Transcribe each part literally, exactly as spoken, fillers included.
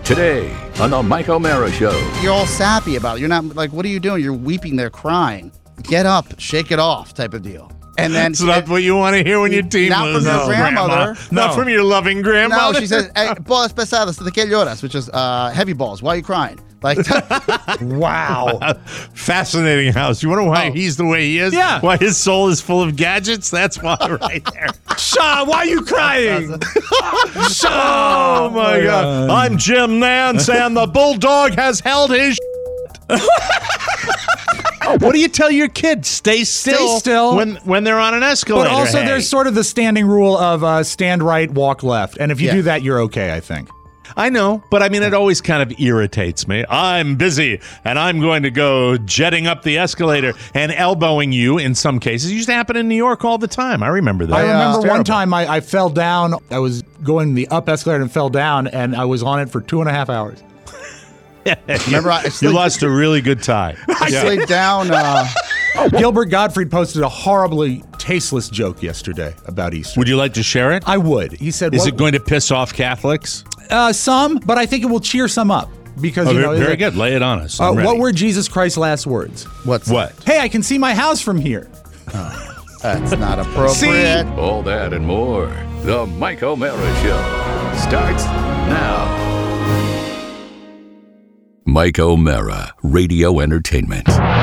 Today on the Mike O'Mara Show. You're all sappy about it. You're not like, what are you doing? You're weeping there, crying. Get up, shake it off, type of deal. And then it's not what you want to hear when your team not loses. from your grandmother. No. Not from your loving grandmother. No, she says, hey, bolas pesadas, ¿de qué lloras? Which is uh, heavy balls. Why are you crying? Like, wow. Fascinating house. You wonder why oh. he's the way he is? Yeah. Why his soul is full of gadgets? That's why right there. Shaw, why are you crying? Shaw, oh, my God. God. I'm Jim Nance, and the bulldog has held his What do you tell your kids? Stay still, Stay still. when when they're on an escalator. But also, hey. there's sort of the standing rule of uh, stand right, walk left. And if you yeah. do that, you're okay, I think. I know, but I mean, it always kind of irritates me. I'm busy, and I'm going to go jetting up the escalator and elbowing you in some cases. It used to happen in New York all the time. I remember that. I remember uh, one time I, I fell down. I was going the up escalator and fell down, and I was on it for two and a half hours. Remember, I you slid, lost a really good tie. I yeah. slid down. Uh, Gilbert Gottfried posted a horribly tasteless joke yesterday about Easter. Would you like to share it? I would. He said, Is what, it going to piss off Catholics? Uh, some, but I think it will cheer some up. Because, oh, you know, very like, good. Lay it on us. Uh, what were Jesus Christ's last words? What's what? Hey, I can see my house from here. Oh, that's not appropriate. See? All that and more. The Mike O'Mara Show starts now. Mike O'Mara, Radio Entertainment.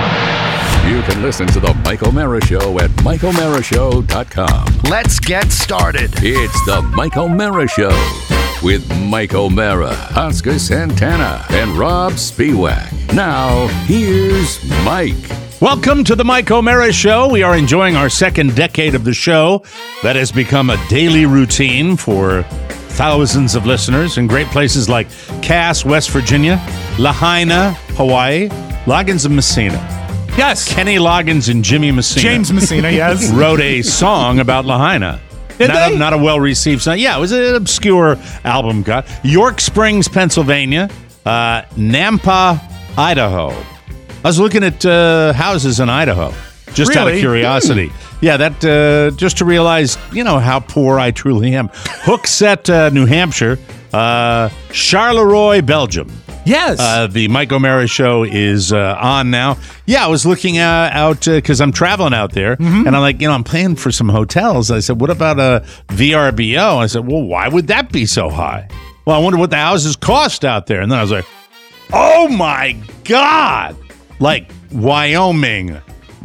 You can listen to the Mike O'Mara Show at mike o'mara show dot com. Let's get started. It's the Mike O'Mara Show with Mike O'Mara, Oscar Santana, and Rob Spiewak. Now, here's Mike. Welcome to the Mike O'Mara Show. We are enjoying our second decade of the show that has become a daily routine for thousands of listeners in great places like Cass, West Virginia, Lahaina, Hawaii, Loggins and Messina. Yes. Kenny Loggins and Jimmy Messina. James Messina, yes. wrote a song about Lahaina. Did not they? A, not a well-received song. Yeah, it was an obscure album cut. York Springs, Pennsylvania. Uh, Nampa, Idaho. I was looking at uh, houses in Idaho, just really? out of curiosity. Yeah, that uh, just to realize, you know, how poor I truly am. Hooksett, uh, New Hampshire. Uh, Charleroi, Belgium. Yes. Uh, the Mike O'Mara Show is uh, on now. Yeah, I was looking uh, out because uh, I'm traveling out there, mm-hmm. and I'm like, you know, I'm paying for some hotels. I said, what about a V R B O? I said, well, why would that be so high? Well, I wonder what the houses cost out there. And then I was like, oh, my God. Like Wyoming,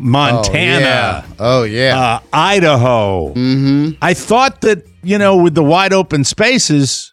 Montana. Oh, yeah. Oh, yeah. Uh, Idaho. Mm-hmm. I thought that, you know, with the wide open spaces...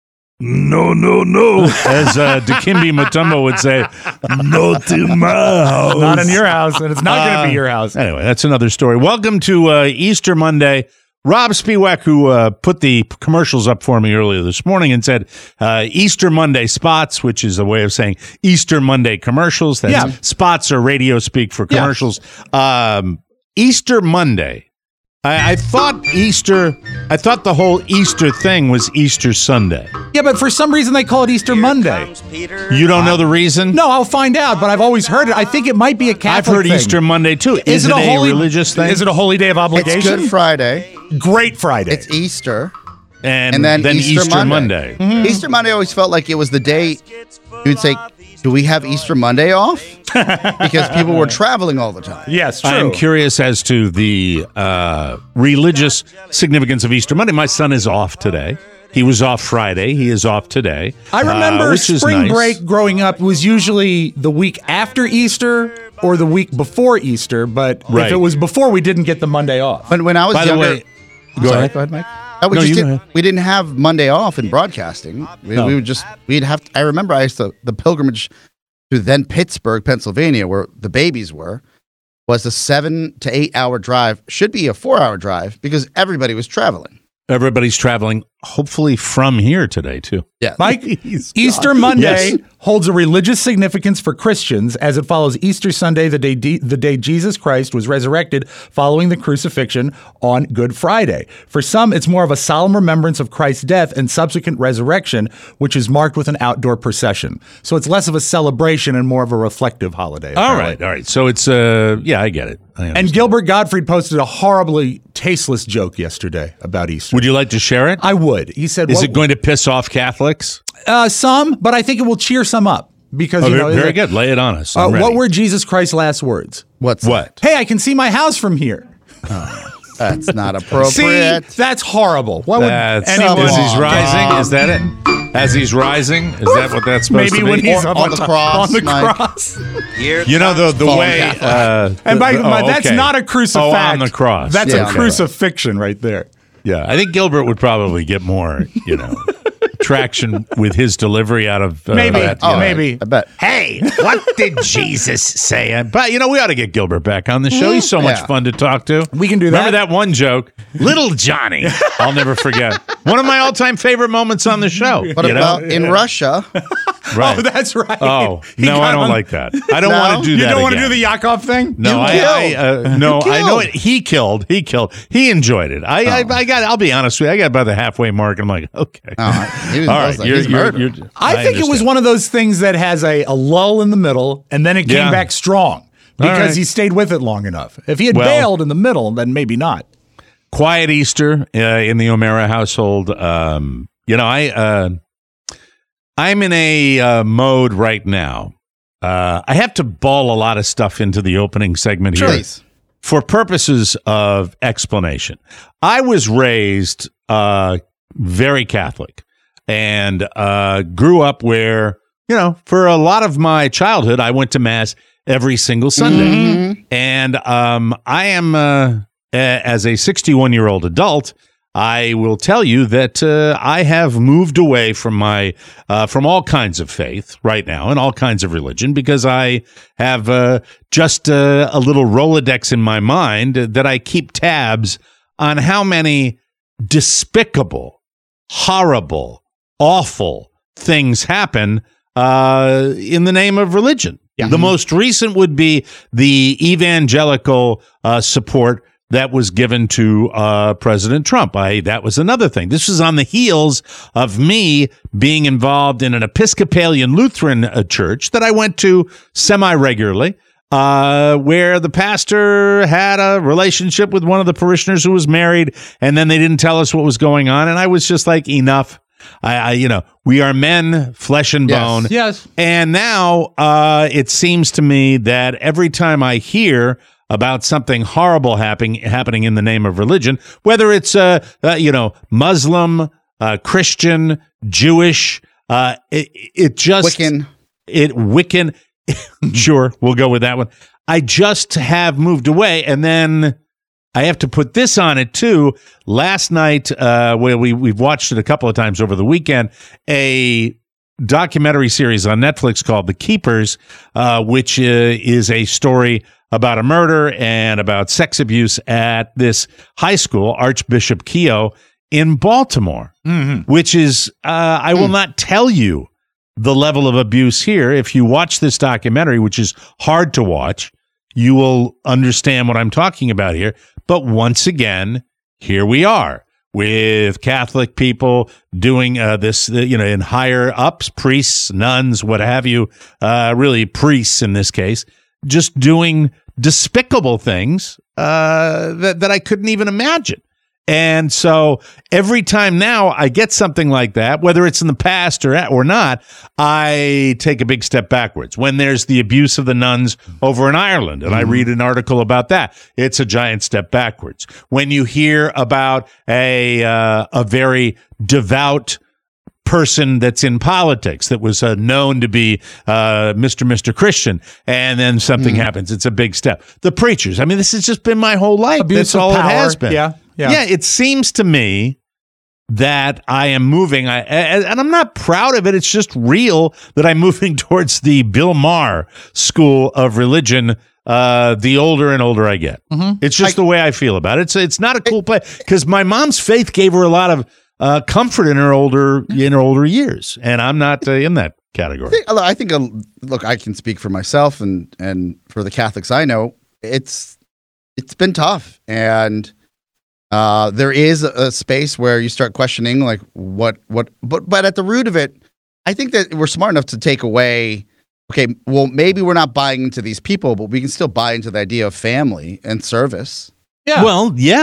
No, no, no. As uh, Dikembe Mutombo would say, no to my house. Not in your house, and it's not uh, going to be your house. Anyway, that's another story. Welcome to uh, Easter Monday. Rob Spiewak, who uh, put the commercials up for me earlier this morning and said uh, Easter Monday spots, which is a way of saying Easter Monday commercials. That's yeah. Spots are radio speak for commercials. Yeah. Um, Easter Monday. I, I thought Easter, I thought the whole Easter thing was Easter Sunday. Yeah, but for some reason they call it Easter Monday. You don't know the reason? No, I'll find out, but I've always heard it. I think it might be a Catholic I've heard thing. Easter Monday, too. Is, is it, it a, holy, a religious thing? Is it a holy day of obligation? It's Good Friday. Great Friday. It's Easter. And, and then, then Easter, Easter Monday. Monday. Mm-hmm. Easter Monday always felt like it was the day you would say, do we have Easter Monday off? Because people were traveling all the time. Yes, true. I'm curious as to the uh, religious significance of Easter Monday. My son is off today. He was off Friday. He is off today. I remember uh, spring nice. break growing up was usually the week after Easter or the week before Easter, but right. if it was before, we didn't get the Monday off. When, when I was By younger... the way, go, sorry. ahead, go ahead, Mike. Oh, we, no, just you did, we didn't have Monday off in broadcasting. We, no. we would just... We'd have... To, I remember I used to... The pilgrimage to then Pittsburgh, Pennsylvania, where the babies were, was a seven to eight hour drive. Should be a four hour drive because everybody was traveling. Everybody's traveling, hopefully from here today, too. Yeah. Mike, Easter Monday Yes. holds a religious significance for Christians as it follows Easter Sunday, the day, the day Jesus Christ was resurrected following the crucifixion on Good Friday. For some, it's more of a solemn remembrance of Christ's death and subsequent resurrection, which is marked with an outdoor procession. So it's less of a celebration and more of a reflective holiday. All apparently. right, all right. So it's, uh, yeah, I get it. I And Gilbert Gottfried posted a horribly tasteless joke yesterday about Easter. Would you like to share it? I would. He said, Is what, it going to piss off Catholics? Uh, some, but I think it will cheer some up because Oh, you know. very, very like, good. Lay it on us. Uh, I'm what ready. were Jesus Christ's last words? What's What? Hey, I can see my house from here. That's not See, appropriate. that's horrible. Why would That's anyone? as he's Come rising. on. Is that it? As he's rising, is that what that's supposed Maybe to be? when he's Or up on the cross, on the Mike. cross. You know the the Fallen way. Catholic. Uh, And by, the- by oh, that's okay. not a crucifax. Oh, on the cross. That's Yeah, a okay. crucifixion right there. Yeah, I think Gilbert would probably get more, you know, traction with his delivery out of uh, Maybe. that, you Oh, know. maybe. I bet. Hey, what did Jesus say? But you know, we ought to get Gilbert back on the show. He's so much Yeah. fun to talk to. We can do Remember that. that one joke, Little Johnny? I'll never forget. One of my all-time favorite moments on the show. What you know? about in Russia? Right. Oh, that's right. Oh, He no, got I don't on- like that. I don't No? want to do You that. don't want to again. do the Yakov thing? No, You I, I killed. uh, no, You I know killed. it. He killed. He killed. He enjoyed it. I, I, I got. I'll be honest with you. I got about the halfway mark. I'm like, okay, Oh, he was, all I right. was like, You're, he's you're, murdered. you're, I, think it was understand. one of those things that has a, a lull in the middle and then it came Yeah. back strong because right. he stayed with it long enough. If he had Well- bailed in the middle, then maybe not. quiet Easter uh, in the O'Mara household. Um, you know, I uh, I'm in a uh, mode right now. Uh, I have to ball a lot of stuff into the opening segment here. Please. For purposes of explanation. I was raised uh, very Catholic and uh, grew up where, you know, for a lot of my childhood, I went to Mass every single Sunday. And um, I am, uh, a- as a sixty-one-year-old adult, I will tell you that uh, I have moved away from my uh, from all kinds of faith right now and all kinds of religion because I have uh, just uh, a little Rolodex in my mind that I keep tabs on how many despicable, horrible, awful things happen uh, in the name of religion. The most recent would be the evangelical uh, support that was given to uh, President Trump. I that was another thing. This was on the heels of me being involved in an Episcopalian Lutheran uh, church that I went to semi-regularly, uh, where the pastor had a relationship with one of the parishioners who was married, and then they didn't tell us what was going on, and I was just like, enough. I, I you know, we are men, flesh and Yes. bone. Yes. And now uh, it seems to me that every time I hear about something horrible happening happening in the name of religion, whether it's uh, uh you know Muslim, uh, Christian, Jewish, uh, it, it just Wiccan. it Wiccan, sure, we'll go with that one. I just have moved away, and then I have to put this on it too. Last night, uh, where we we've watched it a couple of times over the weekend, a documentary series on Netflix called The Keepers, uh, which uh, is a story about a murder and about sex abuse at this high school, Archbishop Keough in Baltimore, which is, uh, I will not tell you the level of abuse here. If you watch this documentary, which is hard to watch, you will understand what I'm talking about here. But once again, here we are with Catholic people doing uh, this, uh, you know, in higher ups, priests, nuns, what have you, uh, really priests in this case, just doing despicable things uh, that, that I couldn't even imagine. And so every time now I get something like that, whether it's in the past or or not, I take a big step backwards. When there's the abuse of the nuns over in Ireland, and I read an article about that, it's a giant step backwards. When you hear about a uh, a very devout person that's in politics that was uh, known to be uh, Mister Mister Christian, and then something happens, it's a big step. The preachers, I mean, this has just been my whole life. Abuse That's of all power. it has been. Yeah, yeah. Yeah, it seems to me that I am moving, I, and and I'm not proud of it. It's just real that I'm moving towards the Bill Maher school of religion. Uh, the older and older I get, it's just the way I feel about it. It's it's not a cool place because my mom's faith gave her a lot of uh, comfort in her older in her older years, and I'm not uh, in that category. I think, I think uh, look, I can speak for myself and and for the Catholics I know. It's it's been tough, and uh, there is a, a space where you start questioning, like what what. But but at the root of it, I think that we're smart enough to take away. Okay, well, maybe we're not buying into these people, but we can still buy into the idea of family and service. Yeah. Well, yeah.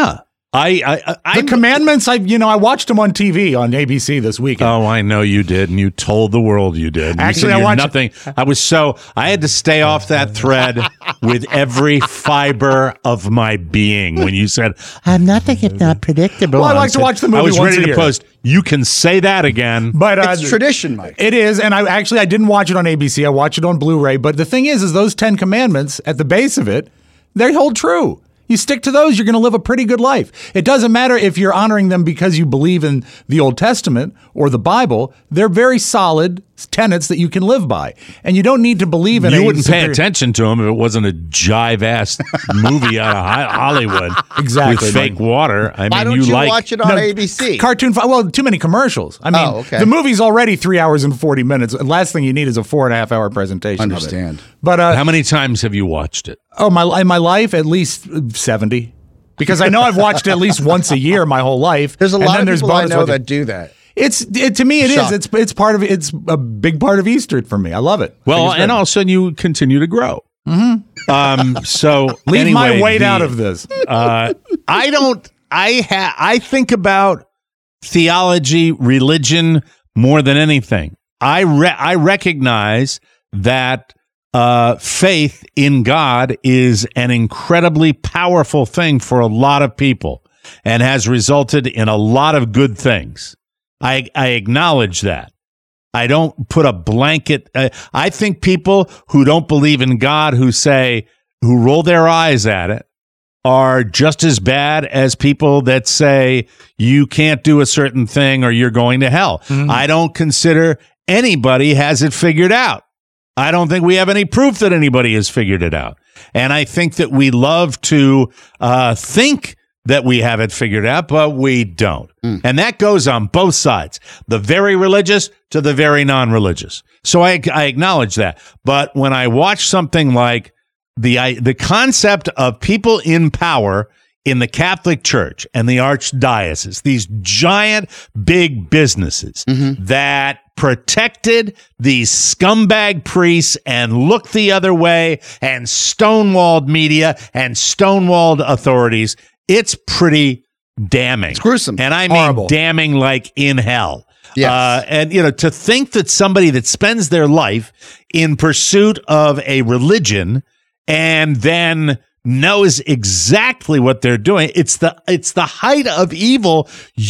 I, I, I The I'm- commandments, I you know, I watched them on T V on A B C this weekend. Oh, I know you did, and you told the world you did. You Actually, said I you're watched- nothing. I was so I had to stay off that thread with every fiber of my being when you said, "I'm nothing if not predictable." Well, I like to watch the movie I was once ready a to year. post. You can say that again. But uh, It's tradition, Mike. It is, and I actually I didn't watch it on A B C. I watched it on Blu-ray. But the thing is, is those Ten Commandments at the base of it, they hold true. You stick to those, you're going to live a pretty good life. It doesn't matter if you're honoring them because you believe in the Old Testament or the Bible. They're very solid tenets that you can live by, and you don't need to believe in. You a wouldn't pay superior- attention to him if it wasn't a jive-ass movie out of Hi- Hollywood Exactly, with fake Mike. water. I mean, Why don't you you like watch it on No, A B C? Cartoon, fi- well, too many commercials. I mean, Oh, okay. the movie's already three hours and forty minutes. The last thing you need is a four and a half hour presentation. of it. Understand. But uh, How many times have you watched it? oh, my in my life, at least seventy, because I know I've watched it at least once a year my whole life. There's a and lot then of there's people I bonus know ones. that do that. It's it, to me it is. Shocked. It's it's part of it's a big part of Easter for me. I love it. I think Well, it's great. and all of a sudden you continue to grow. Mm-hmm. Um, so leave anyway, my weight the- out of this. Uh, I don't. I ha- I think about theology, religion more than anything. I re- I recognize that uh, faith in God is an incredibly powerful thing for a lot of people, and has resulted in a lot of good things. I I acknowledge that. I don't put a blanket. Uh, I think people who don't believe in God, who say, who roll their eyes at it, are just as bad as people that say you can't do a certain thing or you're going to hell. Mm-hmm. I don't consider anybody has it figured out. I don't think we have any proof that anybody has figured it out. And I think that we love to uh, think that we have it figured out, but we don't. Mm. And that goes on both sides, the very religious to the very non-religious. So I, I acknowledge that. But when I watch something like the I, the concept of people in power in the Catholic Church and the Archdiocese, these giant big businesses Mm-hmm. that protected these scumbag priests and looked the other way and stonewalled media and stonewalled authorities, it's pretty damning. It's gruesome. And I mean Horrible. damning like in hell. Yes. Uh, and, you know, to think that somebody that spends their life in pursuit of a religion and then knows exactly what they're doing, it's the it's the height of evil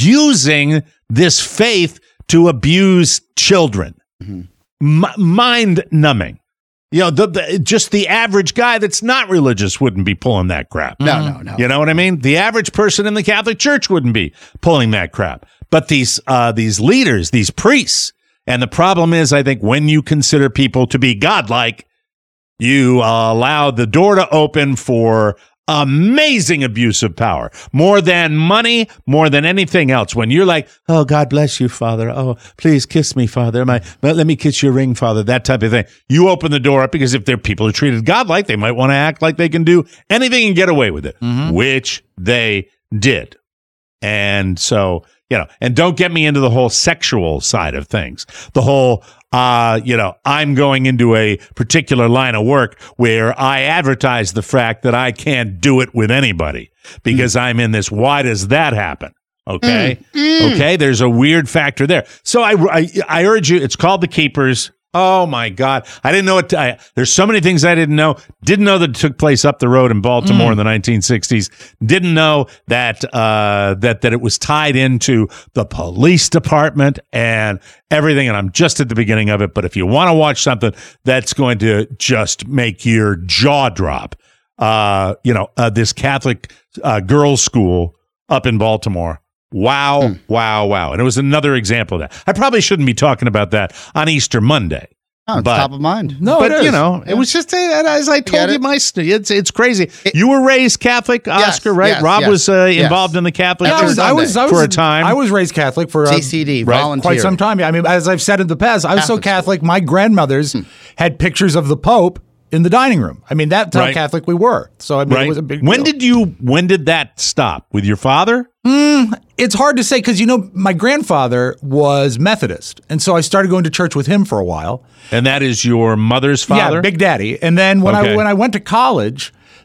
using this faith to abuse children. Mm-hmm. M- mind numbing. You know, the, the just the average guy that's not religious wouldn't be pulling that crap. No, no, no. You know what I mean? The average person in the Catholic Church wouldn't be pulling that crap. But these uh, these leaders, these priests, and the problem is, I think, when you consider people to be godlike, you uh, allow the door to open for amazing abuse of power, more than money, more than anything else. When you're like, oh, God bless you, Father. Oh, please kiss me, Father. My, let me kiss your ring, Father. That type of thing. You open the door up because if they're people who are treated godlike, they might want to act like they can do anything and get away with it, which they did. And so, you know, and don't get me into the whole sexual side of things. The whole, uh, you know, I'm going into a particular line of work where I advertise the fact that I can't do it with anybody because I'm in this. Why does that happen? Okay. Okay. There's a weird factor there. So I, I, I urge you, it's called The Keepers. Oh my God. I didn't know it. I, there's so many things I didn't know. Didn't know that it took place up the road in Baltimore in the nineteen sixties. Didn't know that, uh, that, that it was tied into the police department and everything. And I'm just at the beginning of it. But if you want to watch something that's going to just make your jaw drop, uh, you know, uh, this Catholic, uh, girls' school up in Baltimore. Wow, Mm. wow, wow. And it was another example of that. I probably shouldn't be talking about that on Easter Monday. Oh, it's But- top of mind. No, but, it is. you know, it was just, uh, as I told get you, it? my st- it's it's crazy. you were raised Catholic, Oscar, right? yes, Rob yes, was uh, yes. involved in the Catholic Yeah, I Church was, I was, I was for a time. I was raised Catholic for uh, C C D, right. volunteer. quite some time. I mean, as I've said in the past, I was so Catholic Catholic. My grandmothers had pictures of the Pope in the dining room. I mean, that's how Right. Catholic we were. So I mean, right. it was a big. when deal. did you? When did that stop with your father? It's hard to say because you know my grandfather was Methodist, and so I started going to church with him for a while. And that is your mother's father. Yeah, Big Daddy. And then when Okay. I when I went to college,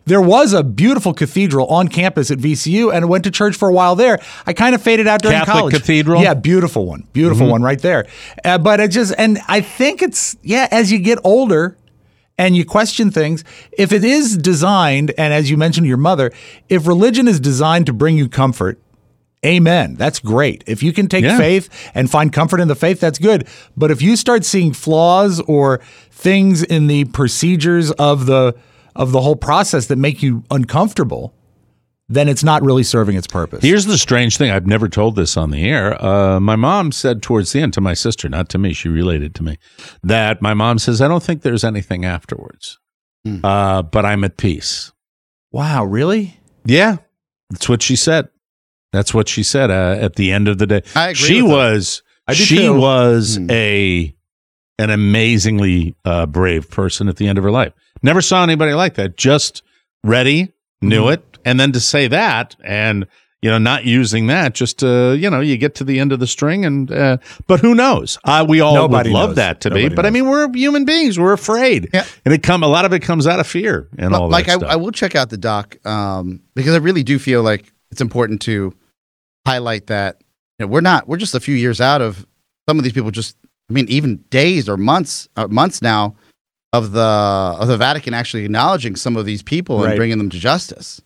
there was a beautiful cathedral on campus at V C U, and I went to church for a while there. I kind of faded out during Catholic college. cathedral? Yeah, beautiful one. Beautiful mm-hmm. one right there. Uh, but it just, and I think it's, yeah, as you get older and you question things, if it is designed, and as you mentioned to your mother, if religion is designed to bring you comfort, amen. That's great. If you can take yeah. faith and find comfort in the faith, that's good. But if you start seeing flaws or things in the procedures of the of the whole process that make you uncomfortable, then it's not really serving its purpose. Here's the strange thing. I've never told this on the air. Uh, my mom said towards the end to my sister, not to me, she related to me, that my mom says, I don't think there's anything afterwards, mm. uh, but I'm at peace. Wow, really? Yeah, that's what she said. That's what she said uh, at the end of the day. I agree she with was I do she too. was Hmm. a an amazingly uh, brave person at the end of her life. Never saw anybody like that. Just ready, knew Mm-hmm. it, and then to say that and you know not using that, just uh, you know you get to the end of the string and uh, but who knows? Uh, we all Nobody would love knows. that to Nobody be, but I knows. mean we're human beings. We're afraid, Yeah. and it come a lot of it comes out of fear and all Like that I, stuff. I will check out the doc um, because I really do feel like it's important to highlight that you know, we're not we're just a few years out of some of these people. Just I mean, even days or months uh, months now of the of the Vatican actually acknowledging some of these people Right. and bringing them to justice.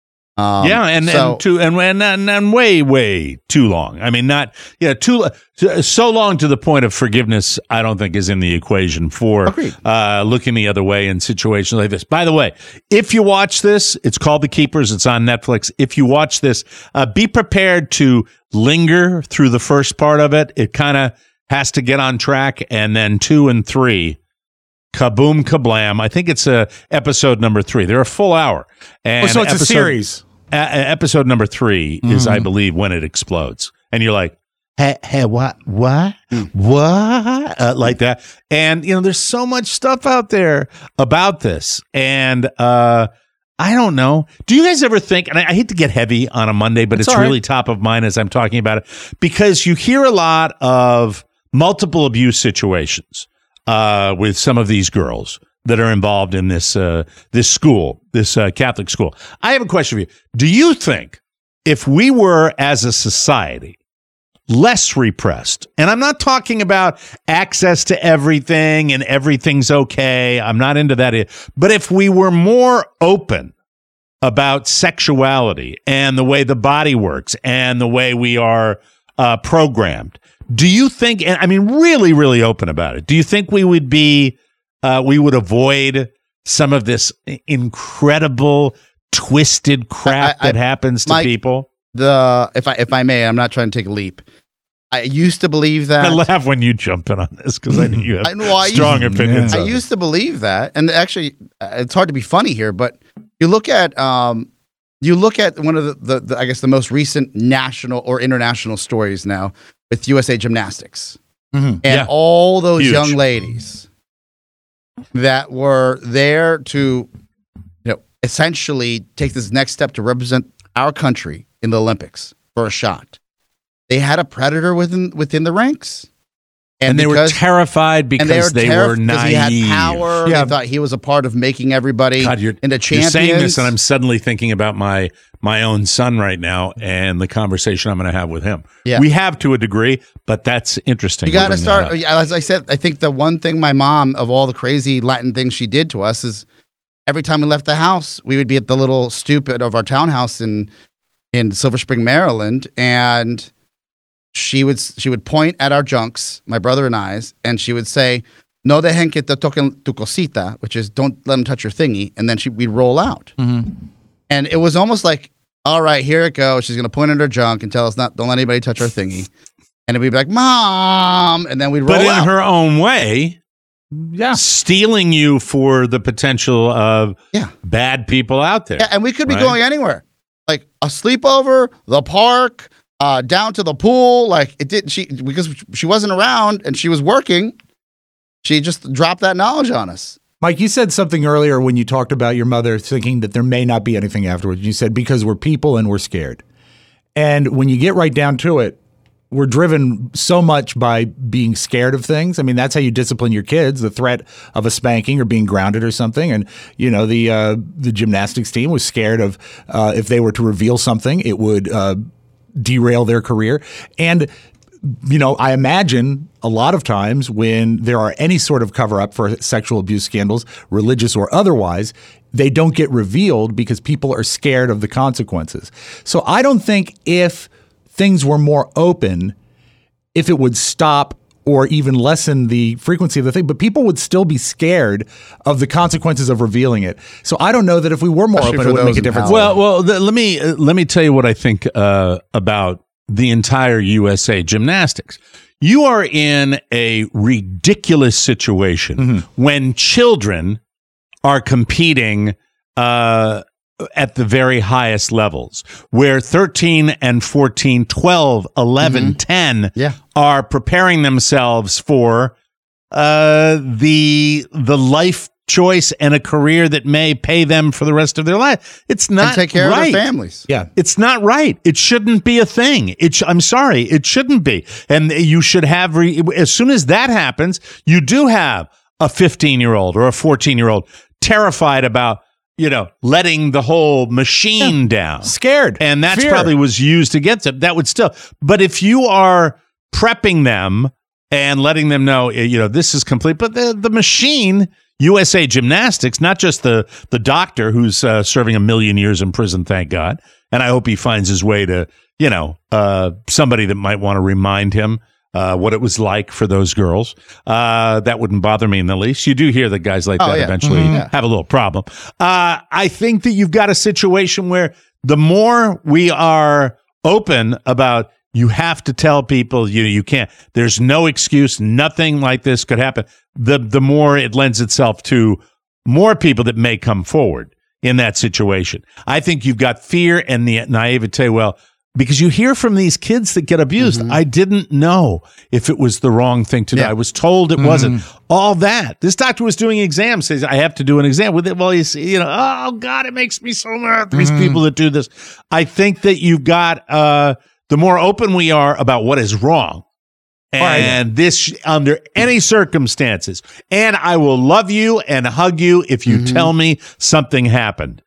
Um, yeah, and, so, and too and, and and and way way too long. I mean, not yeah, too so long to the point of forgiveness. I don't think is in the equation for Agreed. uh, looking the other way in situations like this. By the way, if you watch this, it's called The Keepers. It's on Netflix. If you watch this, uh, be prepared to linger through the first part of it. It kind of has to get on track, and then two and three. Kaboom, kablam. I think it's uh, episode number three. They're a full hour. And Oh, so it's a episode- series. a- a- episode number three is, I believe, when it explodes, and you're like, "Hey, hey, what, what, what?" Uh, like that. And you know, there's so much stuff out there about this, and uh, I don't know. Do you guys ever think? And I, I hate to get heavy on a Monday, but It's it's all right. really top of mind as I'm talking about it because you hear a lot of multiple abuse situations uh, with some of these girls that are involved in this uh, this school, this uh, Catholic school. I have a question for you. Do you think if we were, as a society, less repressed, and I'm not talking about access to everything and everything's okay, I'm not into that, but if we were more open about sexuality and the way the body works and the way we are uh, programmed, do you think, and I mean really, really open about it, do you think we would be Uh, we would avoid some of this incredible, twisted crap I- I- that happens to Mike, people. the if I if I may, I'm not trying to take a leap. I used to believe that. I laugh when you jump in on this because I know you have I know, I strong used- opinions. I of it. used to believe that, and actually, uh, it's hard to be funny here, but you look at um, you look at one of the, the, the I guess the most recent national or international stories now with U S A Gymnastics Mhm. and Yeah. all those Huge. young ladies that were there to, you know, essentially take this next step to represent our country in the Olympics for a shot. They had a predator within within the ranks. and they were because- terrified because and they were, they terrif- were because naive. he had power. Yeah. They thought he was a part of making everybody God, you're, into you're champions. saying this, and I'm suddenly thinking about my my own son right now and the conversation I'm going to have with him. Yeah. We have to a degree, but that's interesting. You got to bring that start. up. yeah, As I said, I think the one thing my mom, of all the crazy Latin things she did to us, is every time we left the house, we would be at the little stoop of our townhouse in in Silver Spring, Maryland, and she would she would point at our junks, my brother and I's, and she would say, "No dejen que te toquen tu cosita," which is don't let them touch your thingy, and then she we'd roll out. And it was almost like, all right, here it goes. She's going to point at her junk and tell us not, don't let anybody touch our thingy. And we'd be like, Mom. And then we'd roll But in out. her own way, Yeah. stealing you for the potential of Yeah. bad people out there. Yeah, and we could be Right. going anywhere. Like a sleepover, the park, uh, down to the pool. Like it didn't, she, because she wasn't around and she was working, she just dropped that knowledge on us. Mike, you said something earlier when you talked about your mother thinking that there may not be anything afterwards. You said because we're people and we're scared. And when you get right down to it, we're driven so much by being scared of things. I mean, that's how you discipline your kids, the threat of a spanking or being grounded or something. And, you know, the uh, the gymnastics team was scared of uh, if they were to reveal something, it would uh, derail their career. And, you know, I imagine a lot of times when there are any sort of cover-up for sexual abuse scandals, religious or otherwise, they don't get revealed because people are scared of the consequences. So I don't think if things were more open, if it would stop or even lessen the frequency of the thing, but people would still be scared of the consequences of revealing it. So I don't know that if we were more Especially open, for it would those make a in difference. power. Well, well, th- let me uh, let me tell you what I think uh, about the entire U S A gymnastics. You are in a ridiculous situation Mm-hmm. when children are competing uh, at the very highest levels, where thirteen and fourteen, twelve, eleven, ten Yeah. are preparing themselves for uh, the the life choice and a career that may pay them for the rest of their life. It's not And take care right. of their families. Yeah. It's not right. It shouldn't be a thing. It sh- I'm sorry. It shouldn't be. And you should have, re- as soon as that happens, you do have a fifteen-year-old or a fourteen-year-old terrified about, you know, letting the whole machine down. Scared. And that's Fear. probably was used against it. That would still, but if you are prepping them and letting them know, you know, this is complete, but the, the machine, U S A Gymnastics, not just the, the doctor who's uh, serving a million years in prison, thank God. And I hope he finds his way to, you know, uh, somebody that might want to remind him uh, what it was like for those girls. Uh, that wouldn't bother me in the least. You do hear that guys like Oh, that yeah. eventually Mhm. Yeah. have a little problem. Uh, I think that you've got a situation where the more we are open about, you have to tell people, you know, you can't, there's no excuse, nothing like this could happen, the the more it lends itself to more people that may come forward in that situation. I think you've got fear and the naivete, well, because you hear from these kids that get abused, Mm-hmm. I didn't know if it was the wrong thing to do. Yeah. I was told it wasn't. All that. This doctor was doing exams, says, I have to do an exam with it. Well, you see, you know, oh, God, it makes me so mad, these people that do this. I think that you've got, uh, the more open we are about what is wrong, and this under any circumstances, and I will love you and hug you if you tell me something happened.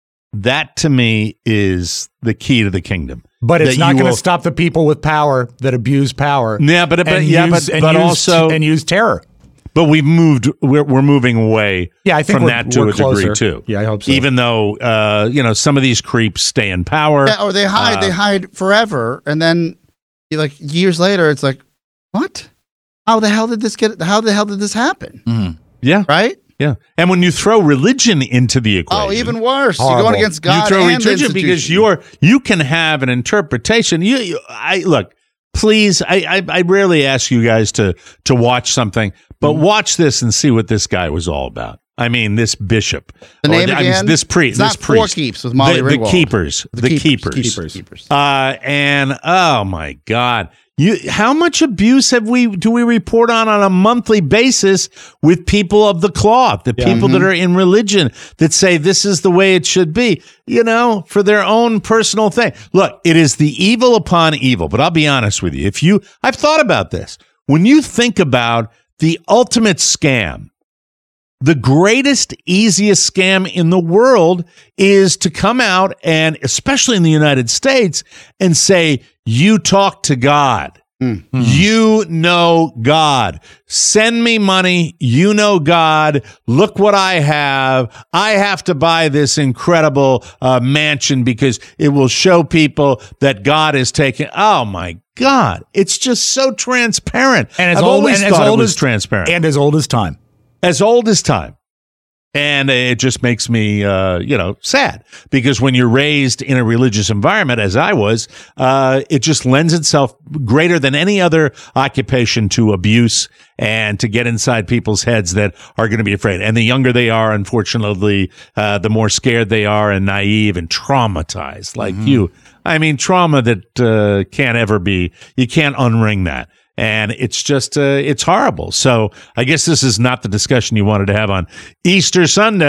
That to me is the key to the kingdom. But it's That not you going to will- stop the people with power that abuse power. Yeah, but but and yeah, use, but, and but use, also, and use terror. but we've moved. We're we're moving away. Yeah, I think from we're- that to we're a degree closer. too. Yeah, I hope so. Even though uh, you know, some of these creeps stay in power. Yeah, or they hide, Uh, they hide forever, and then you like years later, it's like, what? How the hell did this get? How the hell did this happen? Yeah, Right? yeah. And when you throw religion into the equation, Oh, even worse. You're Horrible. going against God. you throw and the religion because institution. you're you can have an interpretation. You, you I look, please. I, I I rarely ask you guys to to watch something, but Mm-hmm. watch this and see what this guy was all about. I mean, this bishop, The or name I mean, again? this priest, It's this not Four priest, Keeps with Molly the, the Ringwald. keepers, the, keepers, keepers. keepers. Uh, and oh my God, you how much abuse have we do we report on on a monthly basis with people of the cloth, the people that are in religion that say this is the way it should be, you know, for their own personal thing. Look, it is the evil upon evil. But I'll be honest with you, if you, I've thought about this. When you think about the ultimate scam, the greatest, easiest scam in the world is to come out and, especially in the United States, and say, you talk to God. You know God. Send me money. You know God. Look what I have. I have to buy this incredible uh, mansion because it will show people that God is taking. Oh my God. It's just so transparent. And as I've old, always and as thought old it was as transparent. and as old as time. as old as time. And it just makes me, uh, you know, sad because when you're raised in a religious environment, as I was, uh, it just lends itself greater than any other occupation to abuse and to get inside people's heads that are going to be afraid. And the younger they are, unfortunately, uh, the more scared they are and naive and traumatized like you. I mean, trauma that uh, can't ever be, you can't unring that. And it's just, uh, it's horrible. So I guess this is not the discussion you wanted to have on Easter Sunday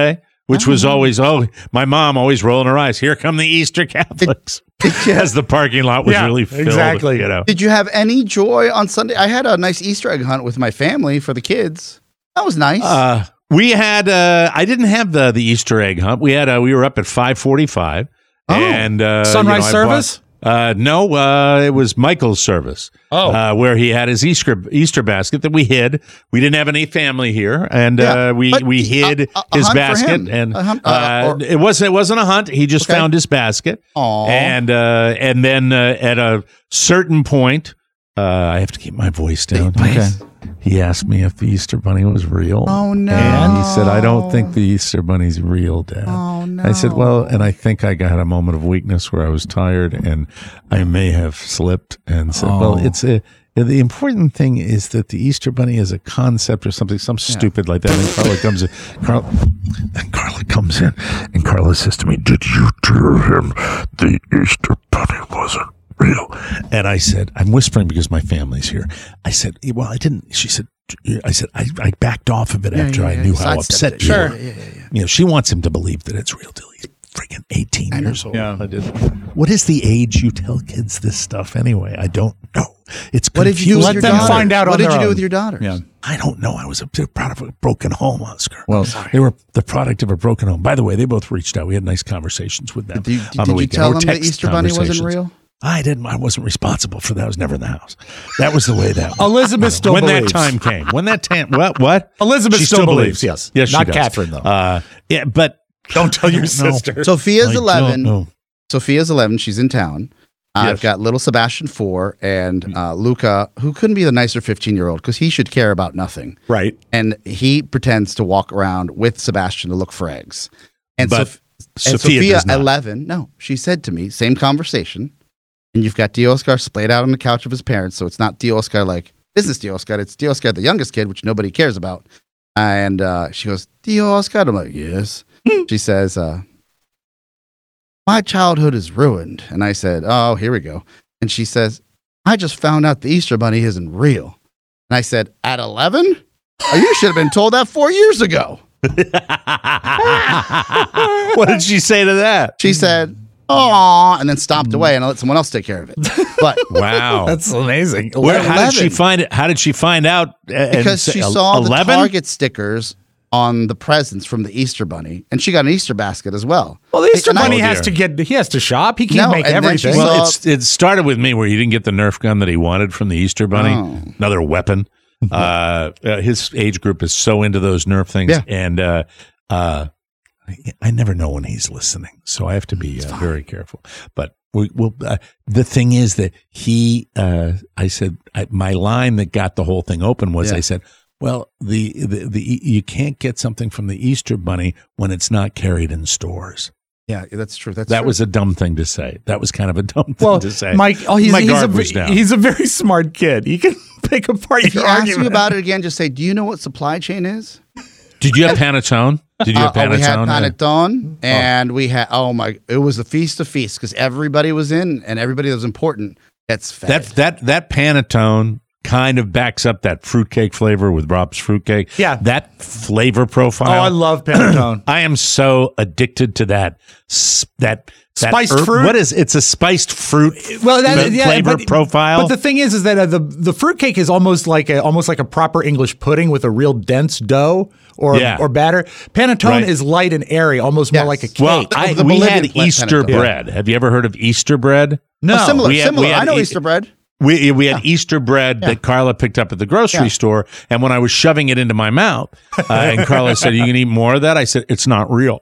which was always, oh, my mom always rolling her eyes. Here come the Easter Catholics. As the parking lot was Yeah, really filled. exactly. You know. Did you have any joy on Sunday? I had a nice Easter egg hunt with my family for the kids. That was nice. Uh, we had, uh, I didn't have the, the Easter egg hunt. We had, uh, we were up at five forty-five. Oh. And, uh, Sunrise you know, I bought- service? Uh, no, uh, it was Michael's service. Oh. uh, where he had his Easter Easter basket that we hid. We didn't have any family here, and Yeah, uh, we but we a- hid a- a his hunt for basket. him. And A hunt- uh, uh, or- it wasn't it wasn't a hunt. He just Okay. found his basket, Aw. and uh, and then uh, at a certain point, uh, I have to keep my voice down. Okay. He asked me if the Easter Bunny was real. Oh, no. And he said, "I don't think the Easter Bunny's real, Dad." Oh, no. I said, "Well," and I think I got a moment of weakness where I was tired and I may have slipped and said, "Well, Oh. it's a." The important thing is that the Easter Bunny is a concept or something, some stupid like that. And then Carla comes in. Carla, and Carla comes in, and Carla says to me, "Did you tell him the Easter Bunny wasn't real?" And I said, I'm whispering because my family's here. I said, "Well, I didn't." She said, I said, I, I backed off of it Yeah, after yeah, I yeah. knew how Sidestepped upset it. you Sure. were. Yeah, yeah, yeah. You know, she wants him to believe that it's real till he's freaking eighteen years old. Yeah. I did. What is the age you tell kids this stuff anyway? I don't know. It's What did you do confusing. with Let your them daughter? find out What on did their you do own. with your daughters? Yeah. I don't know. I was a product of a broken home, Oscar. Well, they were the product of a broken home. By the way, they both reached out. We had nice conversations with them. Did you, on did the you weekend. tell Or them the text Easter Bunny wasn't conversations. real? I didn't. I wasn't responsible for that. I was never in the house. That was the way that went. Elizabeth still when believes. that time came. When that time, what? What? Elizabeth She still believes, yes. Yes, she Not does. Catherine, though. Uh, yeah, but Don't tell your I don't know. sister. Sophia's I don't eleven. know. Sophia's eleven. She's in town. I've Yes. got little Sebastian four and uh, Luca, who couldn't be the nicer fifteen-year-old because he should care about nothing. Right. And he pretends to walk around with Sebastian to look for eggs. And, But Soph- and Sophia Sophia, does not. eleven, no, she said to me, same conversation. And you've got Dio Oscar splayed out on the couch of his parents. So it's not Dio Oscar like business Dio Oscar. It's Dio Oscar, the youngest kid, which nobody cares about. And uh, she goes, Dio Oscar? I'm like, yes. She says, uh, my childhood is ruined. And I said, oh, here we go. And she says, I just found out the Easter Bunny isn't real. And I said, at eleven? Oh, you should have been told that four years ago. What did she say to that? She said, oh, and then stomped away and I let someone else take care of it. But Wow. That's amazing. Where, how did she eleven. find it? How did she find out? uh, and because say- she saw eleven? the Target stickers on the presents from the Easter Bunny, and she got an Easter basket as well. Well, the Easter And I- Bunny Oh, has dear. to get. He has to shop. He can't No, make and then she everything. saw- Well, it's, it started with me where he didn't get the Nerf gun that he wanted from the Easter Bunny. Oh. Another weapon. uh, uh, his age group is so into those Nerf things, Yeah. and uh, uh, I, I never know when he's listening, so I have to be uh, very careful. But we will. Uh, the thing is that he, uh, I said, I, my line that got the whole thing open was, Yeah. I said, well, the, the the you can't get something from the Easter Bunny when it's not carried in stores. Yeah, that's true. That's That true. was a dumb thing to say. That was kind of a dumb thing well, to say. Mike, oh, he's, My he's, a, guard was down. he's a very smart kid. He can pick apart If he your asks argument. you about it again, just say, "Do you know what supply chain is?" Did you have Panettone? Did you have Uh, oh, we had Panettone? Panettone, and we had oh my! It was a feast of feasts because everybody was in, and everybody that was important gets fed. That that that Panettone kind of backs up that fruitcake flavor with Rob's fruitcake. Yeah. That flavor profile. Oh, I love Panettone. I am so addicted to that. s- That, that Spiced herb- fruit? What is? It's a spiced fruit. Well, that, f- yeah, flavor but, profile. But the thing is, is that uh, the the fruitcake is almost like a almost like a proper English pudding with a real dense dough or Yeah. or batter. Panettone Right. is light and airy, almost more Yes. like a cake. well, I, the we Bolivian had pla- Easter Panettone. bread. Have you ever heard of Easter bread? no, Oh, similar, we had- similar. we had I know e- Easter bread. We we had Easter bread that Carla picked up at the grocery Yeah. store, and when I was shoving it into my mouth, uh, and Carla said, "You can eat more of that?" I said, "It's not real.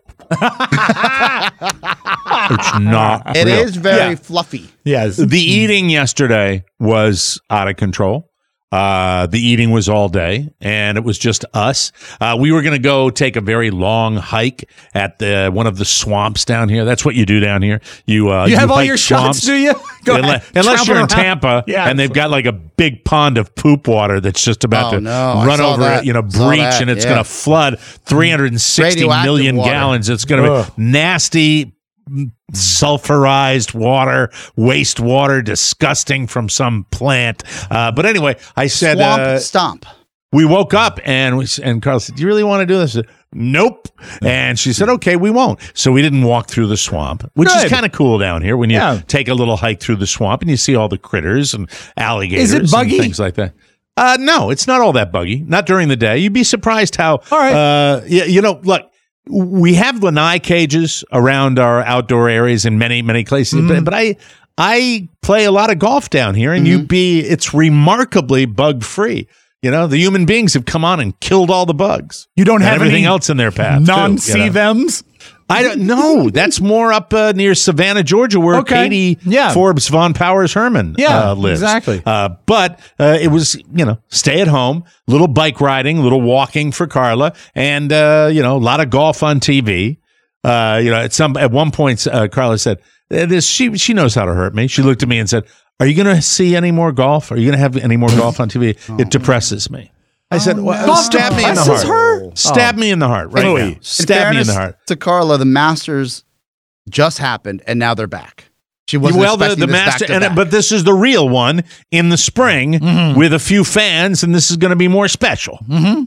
It's not. It real." is very Yeah. fluffy. yes, The eating yesterday was out of control. Uh, the eating was all day, and it was just us. Uh, we were going to go take a very long hike at the one of the swamps down here. That's what you do down here. You uh, you have all hike your swamps. shots, do you? Go Unless, ahead. unless Tramping you're in around. Tampa, Yeah. and they've got like a big pond of poop water that's just about Oh, to no. I run saw over, that. you know, Saw breach, that, and it's yeah. going to flood three hundred sixty Radioactive million water. gallons. It's going to Ugh. be nasty, sulfurized water, wastewater, disgusting from some plant. Uh, but anyway, I said Swamp uh, stomp. we woke up and we, s- and Carl said, "Do you really want to do this?" I said, nope. And she said, okay, we won't. So we didn't walk through the swamp, which Good. is kind of cool down here when you Yeah. take a little hike through the swamp and you see all the critters and alligators Is it buggy? and things like that. Uh, no, it's not all that buggy. Not during the day. You'd be surprised how, All right. uh, you, you know, look, we have lanai cages around our outdoor areas in many, many places, Mm-hmm. but, but I, I play a lot of golf down here, and Mm-hmm. you be it's remarkably bug free. You know, the human beings have come on and killed all the bugs. You don't and have everything any else in their path. too, non-see you know? thems? I don't know. That's more up uh, near Savannah, Georgia, where Okay. Katie Yeah. Forbes Von Powers Herman Yeah, uh, lives. exactly. Uh, but uh, it was, you know, stay at home, little bike riding, little walking for Carla, and uh, you know, a lot of golf on T V. Uh, you know, at some at one point, uh, Carla said, "This she she knows how to hurt me." She looked at me and said, "Are you going to see any more golf? Are you going to have any more golf on T V? It depresses me." I said, well, Golf stab me in the depresses heart. her? Stab me in the heart right Anyway, now. Stab me in the heart. To Carla, the Masters just happened, and now they're back. She wasn't well, the, expecting the this master, and, back-to-back. but this is the real one in the spring Mm-hmm. with a few fans, and this is going to be more special. Mm-hmm.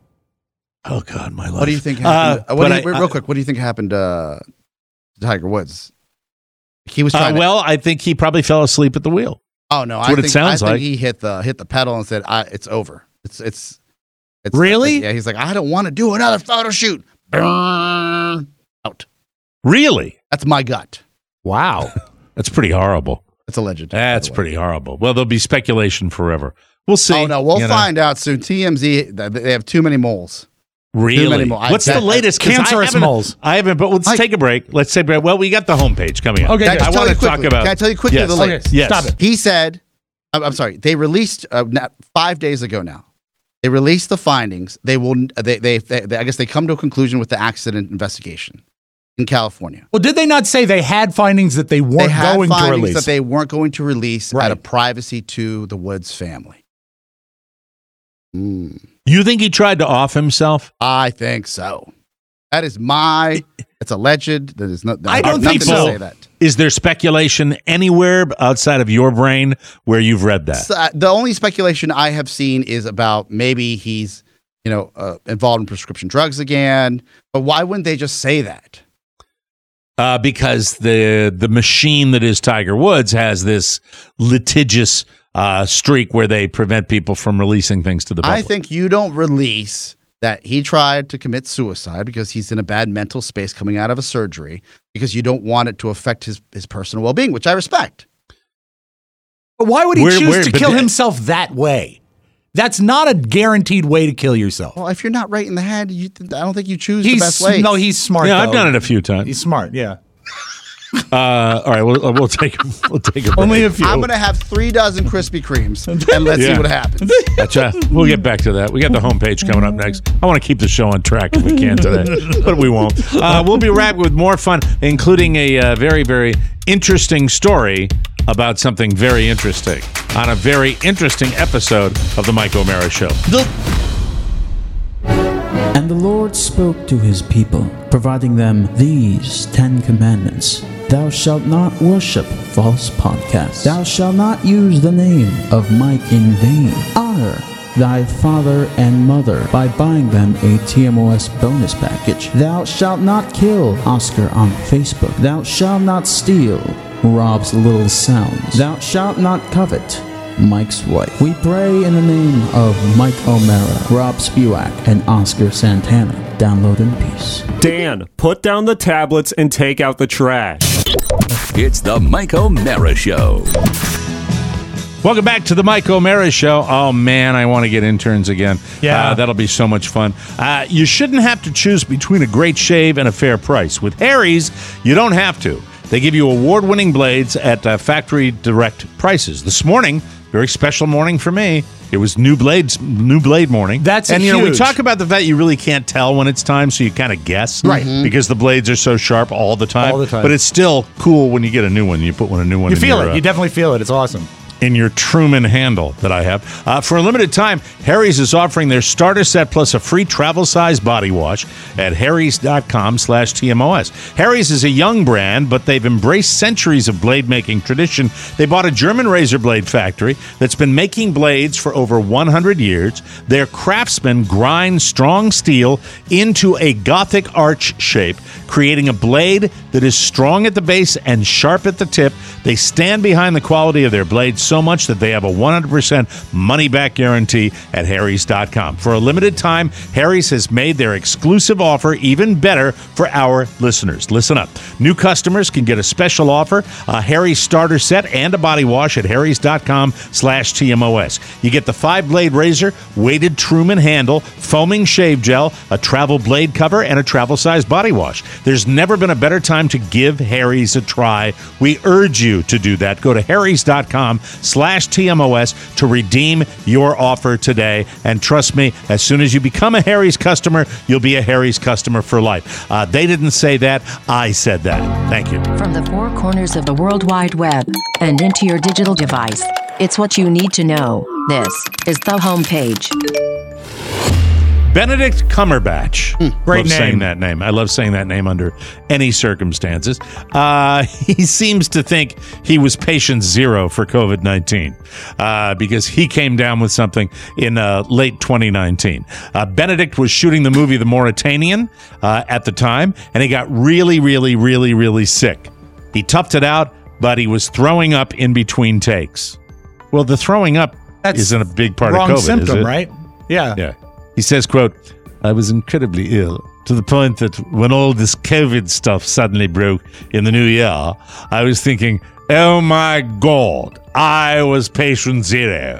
Oh God, my life. What do you think Uh, happened? Uh, what but do you, I- wait, real I- quick, what do you think happened uh, to Tiger Woods? He was Uh, trying. to, well, I think he probably fell asleep at the wheel. oh no, I what it think, sounds I think like. he hit the hit the pedal and said, I, "It's over. It's it's it's Really? like, yeah." He's like, "I don't want to do another photo shoot." Burn. Out. Really? That's my gut. Wow. That's pretty horrible. That's alleged. by That's the way. pretty horrible. Well, there'll be speculation forever. We'll see. Oh no, we'll you know. find out soon. T M Z, th- they have too many moles. Really? many more. I What's bet- the latest? 'Cause I Cancerous haven't- moles. I haven't, but let's Mike- take a break. Let's take a break. Well, we got the homepage coming up. Okay, Can I good. just I tell want you to talk quickly- about. Can I tell you quickly Yes. the Okay, latest? Yes. stop it. He said, I'm, I'm sorry, they released uh, not, five days ago now. They released the findings. They will. They, they, they, they. I guess they come to a conclusion with the accident investigation in California. Well, did they not say they had findings that they weren't They had going to findings release? that they weren't going to release Right. out of privacy to the Woods family. Mm, You think he tried to off himself? I think so. That is my. It's alleged. That is not. I don't nothing think to so. say that. Is there speculation anywhere outside of your brain where you've read that? So, uh, the only speculation I have seen is about maybe he's, you know, uh, involved in prescription drugs again. But why wouldn't they just say that? Uh, because the the machine that is Tiger Woods has this litigious uh, streak where they prevent people from releasing things to the public. I think you don't release that he tried to commit suicide because he's in a bad mental space coming out of a surgery because you don't want it to affect his, his personal well-being, which I respect. But why would he Where- choose where- to but kill that- himself that way? That's not a guaranteied way to kill yourself. Well, if you're not right in the head, you, I don't think you choose He's the best way. no, he's smart. yeah, I've though. done it a few times. He's smart. Yeah, Uh, all right, we'll, we'll take we'll take a break. only a few. I'm going to have three dozen Krispy Kremes, and let's Yeah. see what happens. Gotcha. We'll get back to that. We got the homepage coming up next. I want to keep the show on track if we can today, but we won't. Uh, we'll be right with more fun, including a uh, very, very interesting story about something very interesting on a very interesting episode of the Mike O'Mara Show. The- And the Lord spoke to his people, providing them these Ten Commandments. Thou shalt not worship false podcasts. Thou shalt not use the name of Mike in vain. Honor thy father and mother by buying them a T M O S bonus package. Thou shalt not kill Oscar on Facebook. Thou shalt not steal Rob's little sounds. Thou shalt not covet Mike's wife. We pray in the name of Mike O'Mara, Rob Spewak, and Oscar Santana. Download in peace. Dan, put down the tablets and take out the trash. It's the Mike O'Mara Show. Welcome back to the Mike O'Mara Show. Oh, man, I want to get interns again. Yeah. Uh, that'll be so much fun. Uh, you shouldn't have to choose between a great shave and a fair price. With Harry's, you don't have to. They give you award-winning blades at uh, factory direct prices. This morning, very special morning for me. It was new blades, new blade morning. That's and you know we huge. talk about the fact you really can't tell when it's time, so you kind of guess, Right. Because the blades are so sharp all the time. All the time. But it's still cool when you get a new one. You put one a new one. You in feel your, it. uh, You definitely feel it. It's awesome. in your Truman handle that I have. Uh, for a limited time, Harry's is offering their starter set plus a free travel size body wash at harrys.com slash TMOS. Harry's is a young brand, but they've embraced centuries of blade making tradition. They bought a German razor blade factory that's been making blades for over one hundred years. Their craftsmen grind strong steel into a Gothic arch shape, creating a blade that is strong at the base and sharp at the tip. They stand behind the quality of their blades so much that they have a one hundred percent money-back guarantee at harrys dot com. For a limited time, Harry's has made their exclusive offer even better for our listeners. Listen up. New customers can get a special offer, a Harry's starter set and a body wash at harrys.com slash TMOS. You get the five-blade razor, weighted Truman handle, foaming shave gel, a travel blade cover, and a travel-sized body wash. There's never been a better time to give Harry's a try. We urge you to do that. Go to harrys.com slash TMOS to redeem your offer today. And trust me, as soon as you become a Harry's customer, you'll be a Harry's customer for life. Uh, they didn't say that. I said that. Thank you. From the four corners of the World Wide Web and into your digital device, it's what you need to know. This is the homepage. Benedict Cumberbatch. Mm, great love name. saying that name. I love saying that name under any circumstances. Uh, he seems to think he was patient zero for covid nineteen uh, because he came down with something in uh, late twenty nineteen. Uh, Benedict was shooting the movie The Mauritanian uh, at the time, and he got really, really, really, really sick. He toughed it out, but he was throwing up in between takes. Well, the throwing up That's isn't a big part wrong of COVID, symptom, is it? right? Yeah. Yeah. He says, quote, I was incredibly ill to the point that when all this COVID stuff suddenly broke in the new year, I was thinking, oh my God, I was patient zero.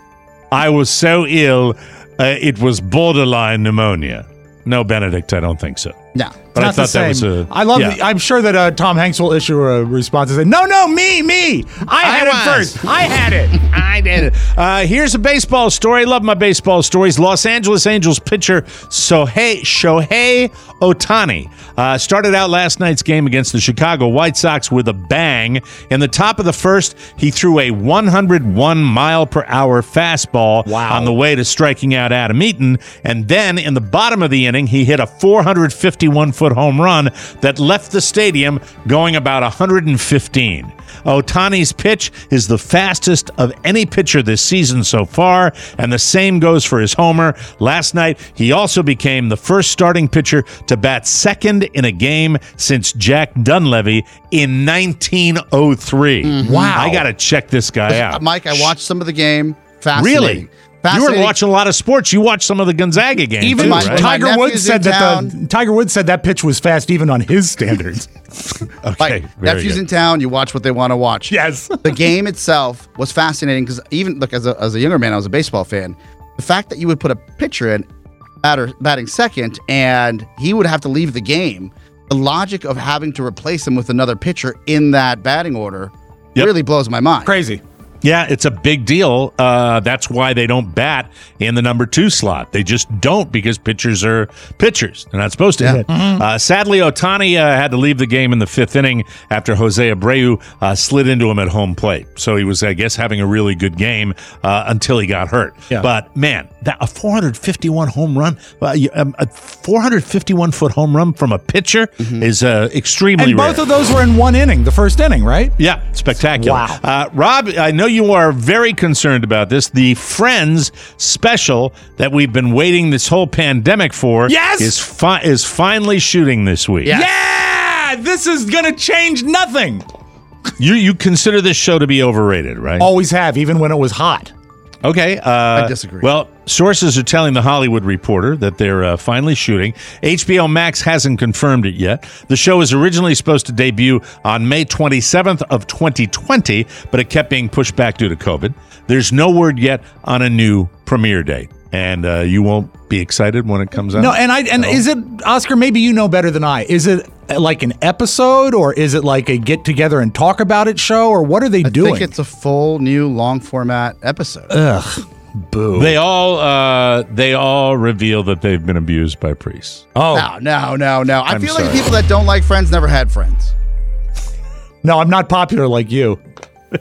I was so ill, uh, it was borderline pneumonia. No, Benedict, I don't think so. No. But I Not the thought that was same. a. I love. yeah. The, I'm sure that uh, Tom Hanks will issue a response and say, "No, no, me, me. I had I it was. first. I had it." I did it. Uh, here's a baseball story. Love my baseball stories. Los Angeles Angels pitcher Shohei, Shohei Ohtani uh, started out last night's game against the Chicago White Sox with a bang. In the top of the first, he threw a one hundred one mile per hour fastball Wow. on the way to striking out Adam Eaton. And then in the bottom of the inning, he hit a four hundred fifty-one foot home run that left the stadium going about one hundred fifteen. Ohtani's pitch is the fastest of any pitcher this season so far, and the same goes for his homer. Last night, he also became the first starting pitcher to bat second in a game since Jack Dunleavy in nineteen oh three. Mm-hmm. Wow. I got to check this guy out. Mike, I watched some of the game. Fascinating. Really? You were Fascinating. watching a lot of sports. You watched some of the Gonzaga games, Even too, my- right? my Tiger Woods nephew's said in that the town. Tiger Woods said that pitch was fast even on his standards. Okay, Like, very nephews good. in town, you watch what they want to watch. Yes. The game itself was fascinating because even, look, as a, as a younger man, I was a baseball fan. The fact that you would put a pitcher in, batter, batting second, and he would have to leave the game, the logic of having to replace him with another pitcher in that batting order Yep. really blows my mind. Crazy. Yeah, it's a big deal. Uh, that's why they don't bat in the number two slot. They just don't because pitchers are pitchers. They're not supposed to Yeah. hit. Uh, sadly, Ohtani uh, had to leave the game in the fifth inning after Jose Abreu uh, slid into him at home plate. So he was, I guess, having a really good game uh, until he got hurt. Yeah. But, man, that a four hundred fifty-one home run, uh, you- um, a four hundred fifty-one foot home run from a pitcher is uh, extremely And rare. both of those were in one inning, the first inning, right? Yeah, spectacular. Wow. Uh, Rob, I know you are very concerned about this. The Friends special that we've been waiting this whole pandemic for Yes! is, fi- is finally shooting this week. Yeah. Yeah, this is gonna change nothing. You you consider this show to be overrated, right? Always have, even when it was hot. Okay. Uh, I disagree. Well, sources are telling The Hollywood Reporter that they're uh, finally shooting. H B O Max hasn't confirmed it yet. The show was originally supposed to debut on May twenty-seventh of twenty twenty, but it kept being pushed back due to COVID. There's no word yet on a new premiere date, and uh, you won't be excited when it comes out. No, and I and is it Oscar? Maybe you know better than I. Is it like an episode, or is it like a get together and talk about it show, or what are they I doing? think it's a full new long format episode. Ugh, boo. They all uh, they all reveal that they've been abused by priests. oh No, no, no, no. I I'm feel like sorry. people that don't like Friends never had friends. no, I'm not popular like you.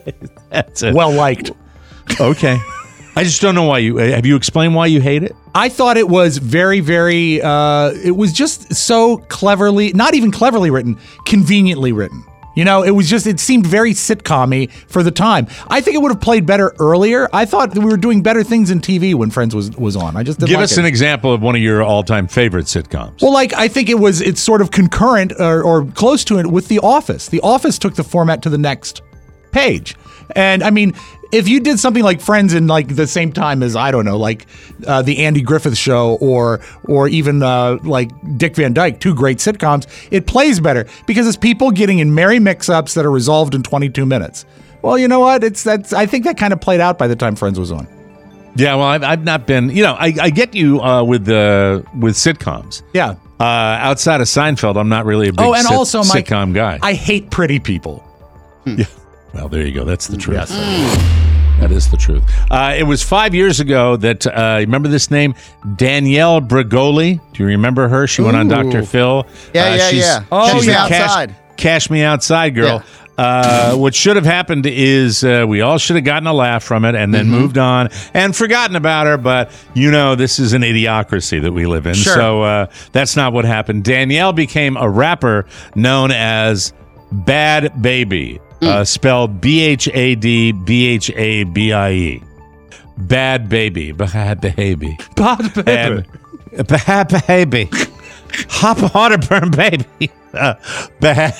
That's it. Well liked. Okay. I just don't know why you have you explained why you hate it? I thought it was very, very, uh, it was just so cleverly, not even cleverly written, conveniently written. You know, it was just, it seemed very sitcom-y for the time. I think it would have played better earlier. I thought that we were doing better things in T V when Friends was, was on. I just didn't Give like us it. an example of one of your all-time favorite sitcoms. Well, like, I think it was, it's sort of concurrent or, or close to it with The Office. The Office took the format to the next page. And I mean, if you did something like Friends in like the same time as, I don't know, like uh, the Andy Griffith Show or or even uh, like Dick Van Dyke, two great sitcoms, it plays better because it's people getting in merry mix-ups that are resolved in twenty-two minutes. Well, you know what? It's that's. I think that kind of played out by the time Friends was on. Yeah, well, I've, I've not been, you know, I, I get you uh, with the with sitcoms. Yeah. Uh, outside of Seinfeld, I'm not really a big Oh, and sit- also, Mike, sitcom guy. I hate pretty people. Yeah. Well, there you go. That's the truth. Yes. That is the truth. Uh, it was five years ago that, uh, remember this name? Danielle Bregoli. Do you remember her? She went on Ooh. Doctor Phil. Yeah, uh, yeah, she's, yeah. Oh, she's yeah. the cash, Outside. Cash Me Outside girl. Uh, what should have happened is uh, we all should have gotten a laugh from it and then Mm-hmm. moved on and forgotten about her. But, you know, this is an idiocracy that we live in. Sure. So uh, that's not what happened. Danielle became a rapper known as Bad Baby, uh, spelled B H A D B H A B I E. Bad Baby. Bad Baby. Bad baby. And Bad Baby. Hop on burn baby. Uh, bad.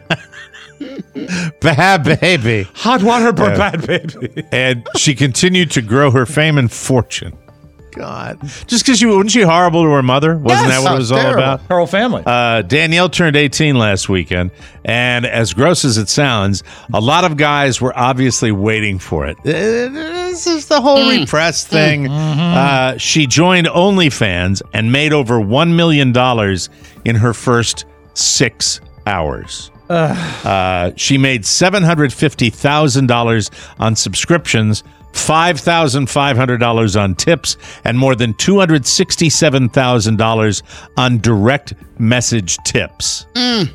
Bad Baby. Hot water for Yeah. bad baby. And she continued to grow her fame and fortune. God. Just because she wasn't she horrible to her mother? Wasn't Yes. that what it was all Terrible. about? Her whole family. Uh, Danielle turned eighteen last weekend, and as gross as it sounds, a lot of guys were obviously waiting for it. Uh, This is the whole repressed thing. Uh, she joined OnlyFans and made over one million dollars in her first six hours. Uh, she made seven hundred fifty thousand dollars on subscriptions, five thousand five hundred dollars on tips, and more than two hundred sixty-seven thousand dollars on direct message tips.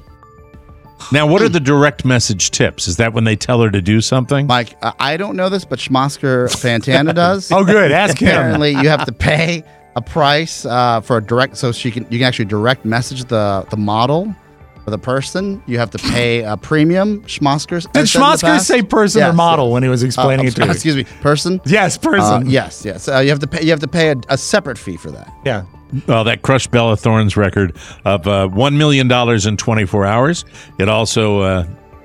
Now, what are the direct message tips? Is that when they tell her to do something? Mike, uh, I don't know this, but Schmosker Fantana does. Oh, good. Ask him. Apparently, you have to pay a price uh, for a direct, so she can you can actually direct message the the model or the person. You have to pay a premium. Schmosker. Did Schmosker say person or Yes. model when he was explaining Uh, it to you? Excuse me, person. Yes, Uh, person. yes, yes. Uh, you have to pay. You have to pay a, a separate fee for that. Yeah. Well, that crushed Bella Thorne's record of uh, one million dollars in twenty-four hours. It also uh,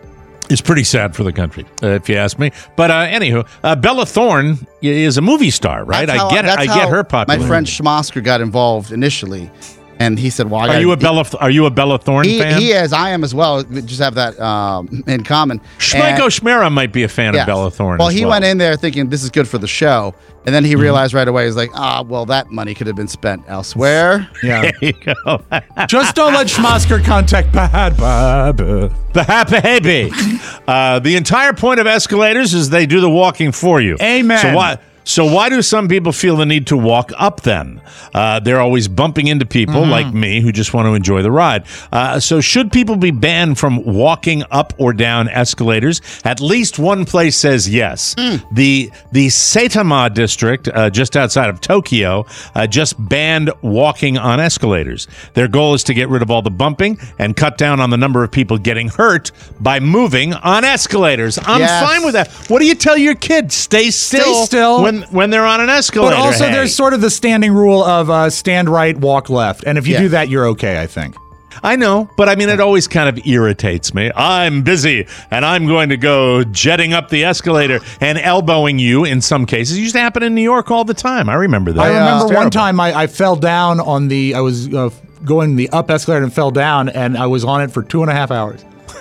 is pretty sad for the country, uh, if you ask me. But uh, anywho, uh, Bella Thorne is a movie star, right? That's I how- get it. that's I get how her popularity. My friend Schmosker got involved initially, and he said, "Well, I Are gotta, you a Bella? Are you a Bella Thorne He, fan? he is. I am as well. We just have that um, in common." Schmeiko And- Schmera might be a fan Yes. of Bella Thorne. Well, as he well. went in there thinking this is good for the show, and then he Mm-hmm. realized right away, he's like, ah, well, that money could have been spent elsewhere. Yeah. There you go. Just don't let Schmosker contact bad baby. The happy baby. Uh, the entire point of escalators is they do the walking for you. Amen. So why? So why do some people feel the need to walk up then? Uh, they're always bumping into people Mm-hmm. like me who just want to enjoy the ride. Uh, so should people be banned from walking up or down escalators? At least one place says yes. Mm. The the Saitama district, uh, just outside of Tokyo, uh, just banned walking on escalators. Their goal is to get rid of all the bumping and cut down on the number of people getting hurt by moving on escalators. I'm Yes. fine with that. What do you tell your kids? Stay still, still. when when they're on an escalator. But also, hey. there's sort of the standing rule of uh, stand right, walk left. And if you Yeah. do that, you're okay, I think. I know, but I mean, it always kind of irritates me. I'm busy, and I'm going to go jetting up the escalator and elbowing you in some cases. It used to happen in New York all the time. I remember that. I Yeah. remember It's one terrible. time I, I fell down on the, I was uh, going the up escalator and fell down, and I was on it for two and a half hours.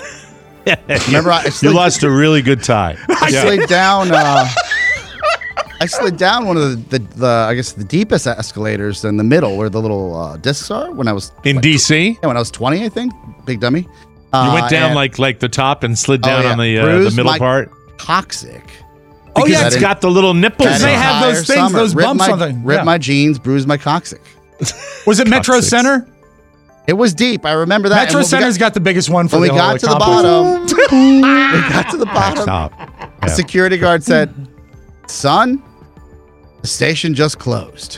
Remember, I You slid, lost a really good tie. I slid down. Uh, I slid down one of the, the, the, I guess, the deepest escalators in the middle where the little uh, discs are when I was In D C, yeah, when I was twenty, I think. Big dummy. you Uh, went down and like like the top and slid Oh, down yeah. on the uh, the Bruised middle my- part. toxic. Oh yeah, yeah, it's got the little nipples. That they on it. have those entire things, summer. those Ripped bumps my, on the- ripped yeah. my jeans, bruised my coccyx. Was it Metro Coccyx. Center? It was deep. I remember that. Metro Center's got the biggest one for when we the whole got to the accomplishment. bottom. we got to the bottom. Stop. The security guard said, son, the station just closed.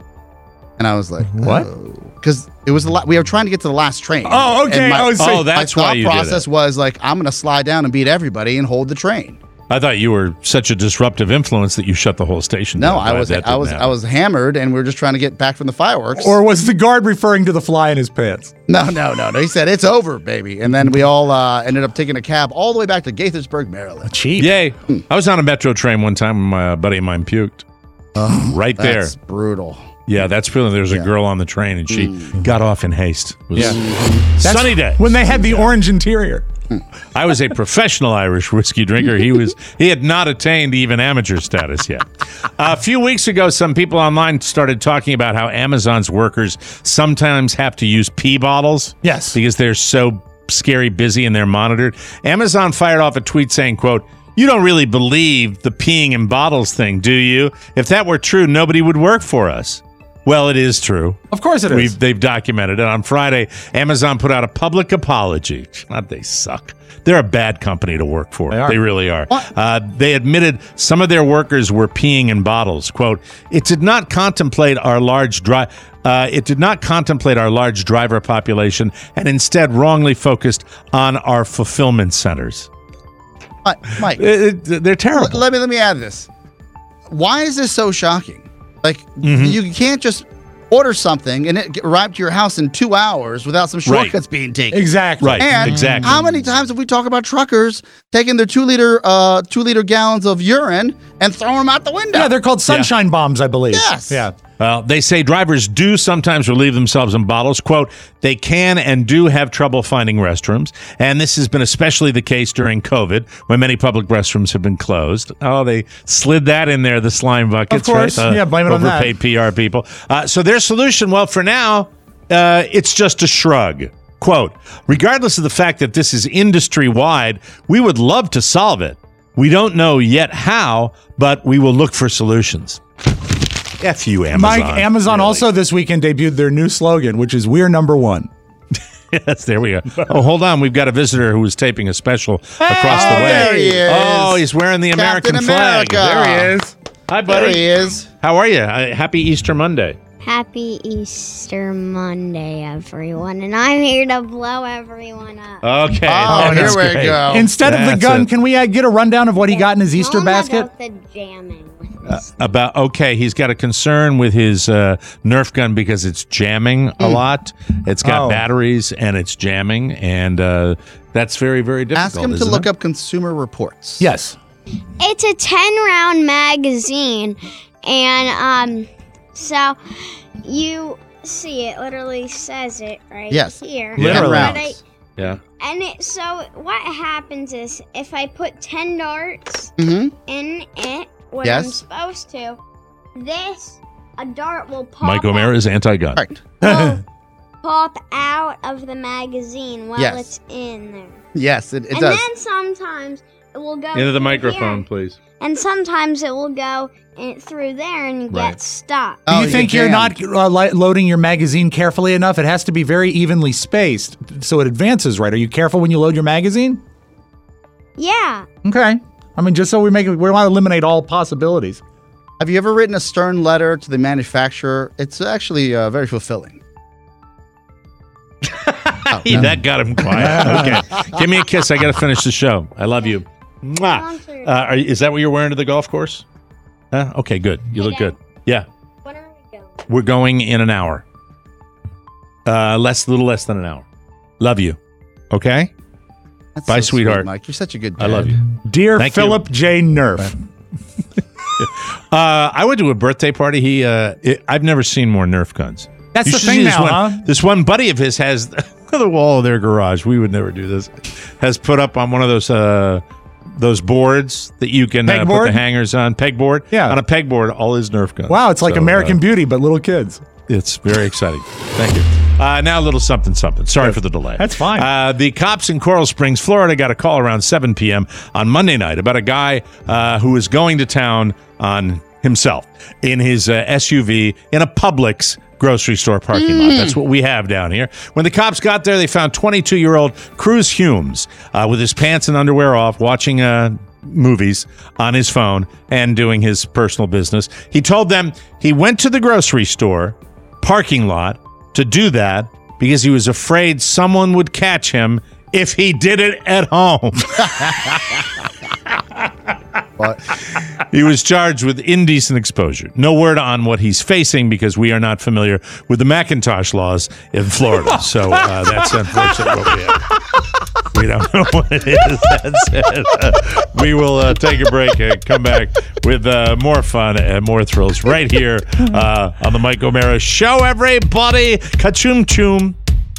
And I was like, What? Because it was the la- we were trying to get to the last train. Oh, okay. And my, Oh, so- Oh, that's my why thought you did process it. was like, I'm going to slide down and beat everybody and hold the train. I thought you were such a disruptive influence that you shut the whole station No, down. I Glad was that I was didn't I was hammered, and we were just trying to get back from the fireworks. Or was the guard referring to the fly in his pants? no, no, no, no. He said it's over, baby, and then we all uh, ended up taking a cab all the way back to Gaithersburg, Maryland. Cheap. Yay. I was on a metro train one time when my buddy of mine puked. right there. That's brutal. Yeah, that's really, there was a Yeah. girl on the train and she Mm. got off in haste. It was Yeah. That's sunny day. When they had the orange interior. I was a professional Irish whiskey drinker. He was he had not attained even amateur status yet. A few weeks ago, some people online started talking about how Amazon's workers sometimes have to use pee bottles. Yes. Because they're so scary busy and they're monitored. Amazon fired off a tweet saying, quote, "You don't really believe the peeing in bottles thing, do you? If that were true, nobody would work for us." Well, it is true. Of course it is. We've, they've documented it. On Friday, Amazon put out a public apology. God, they suck. They're a bad company to work for. They are. They really are. Uh, they admitted some of their workers were peeing in bottles. Quote, "It did not contemplate our large dri- uh, It did not contemplate our large driver population and instead wrongly focused on our fulfillment centers." Mike, Mike It- it- they're terrible. let, let me let me add this. Why is this so shocking? Like Mm-hmm. you can't just order something and it get- arrive to your house in two hours without some Right. shortcuts being taken. Exactly. Right. And Exactly. how many times have we talked about truckers taking their two liter uh two liter gallons of urine and throwing them out the window? Yeah, they're called sunshine bombs, I believe. Yes. Yeah. Well, they say drivers do sometimes relieve themselves in bottles. Quote, "They can and do have trouble finding restrooms. And this has been especially the case during COVID when many public restrooms have been closed." Oh, they slid that in there, the slime buckets. Of course. Right? Yeah, blame it on that. Overpaid P R people. Uh, so their solution, well, for now, uh, it's just a shrug. Quote, "Regardless of the fact that this is industry-wide, we would love to solve it. We don't know yet how, but we will look for solutions." F you, Amazon. Mike, Amazon Really. also this weekend debuted their new slogan, which is "We're number one." Yes, there we go. Oh, hold on. We've got a visitor who was taping a special across the Oh, way. there he is. Oh, he's wearing the American Captain flag. America. There he is. Hi, buddy. There he is. How are you? Uh, happy Easter Monday. Happy Easter Monday, everyone. And I'm here to blow everyone up. Okay. Oh, that's here we great. go. Instead of the That's gun, it. can we uh, get a rundown of what he got in his Easter Tell 'em basket? About the jamming with this. About okay, he's got a concern with his uh, Nerf gun because it's jamming a lot. It's got Oh. batteries and it's jamming, and uh, that's very, very difficult. Ask him to isn't look it? up Consumer Reports. Yes. It's a ten round magazine. And, um, so you see it literally says it right Yes. here. Literally. But I- Yeah. And it, so what happens is if I put ten darts Mm-hmm. in it when Yes. I'm supposed to, this, a dart will pop Mike out. O'Mara is anti-gun. Correct. will pop out of the magazine while Yes. it's in there. Yes, it, it and does. then sometimes it will go Into the through microphone, here, please. and sometimes it will go in, through there and you Right. get stuck. Do Oh, you think you're you're not uh, li- loading your magazine carefully enough? It has to be very evenly spaced so it advances right. Are you careful when you load your magazine? Yeah. Okay. I mean, just so we make it, we want to eliminate all possibilities. Have you ever written a stern letter to the manufacturer? It's actually uh, very fulfilling. Oh, Hey, no. that got him quiet. Okay. Give me a kiss. I got to finish the show. I love you. Mwah. Uh, are, is that what you're wearing to the golf course? Huh? Okay, good. You look good. Yeah. When are we going? We're going in an hour. Uh, less, little less than an hour. Love you. Okay? That's Bye, so sweet, sweetheart. Mike. You're such a good I dad. love you. Dear Thank you. Philip J. Nerf. Uh, I went to a birthday party. He, uh, it, I've never seen more Nerf guns. That's You the should thing see this now, one, huh? This one buddy of his has the wall of their garage. We would never do this. Has put up on one of those uh, those boards that you can uh, put Pegboard? the hangers on. Pegboard. Yeah. On a pegboard, all his Nerf guns. Wow, it's like So, American uh, Beauty, but little kids. It's very exciting. Thank you. Uh, now a little something, something. Sorry for the delay. That's fine. Uh, the cops in Coral Springs, Florida, got a call around seven p.m. on Monday night about a guy uh, who was going to town on himself in his uh, S U V in a Publix grocery store parking lot. That's what we have down here. When the cops got there, they found twenty-two-year-old Cruz Humes uh, with his pants and underwear off, watching uh, movies on his phone and doing his personal business. He told them he went to the grocery store parking lot to do that because he was afraid someone would catch him if he did it at home. What? He was charged with indecent exposure. No word on what he's facing because we are not familiar with the Macintosh laws in Florida. So uh, that's unfortunate what we have. We don't know what it is. That's it. Uh, we will uh, take a break and come back with uh, more fun and more thrills right here uh, on the Mike O'Mara Show, everybody. Ka-choom choom.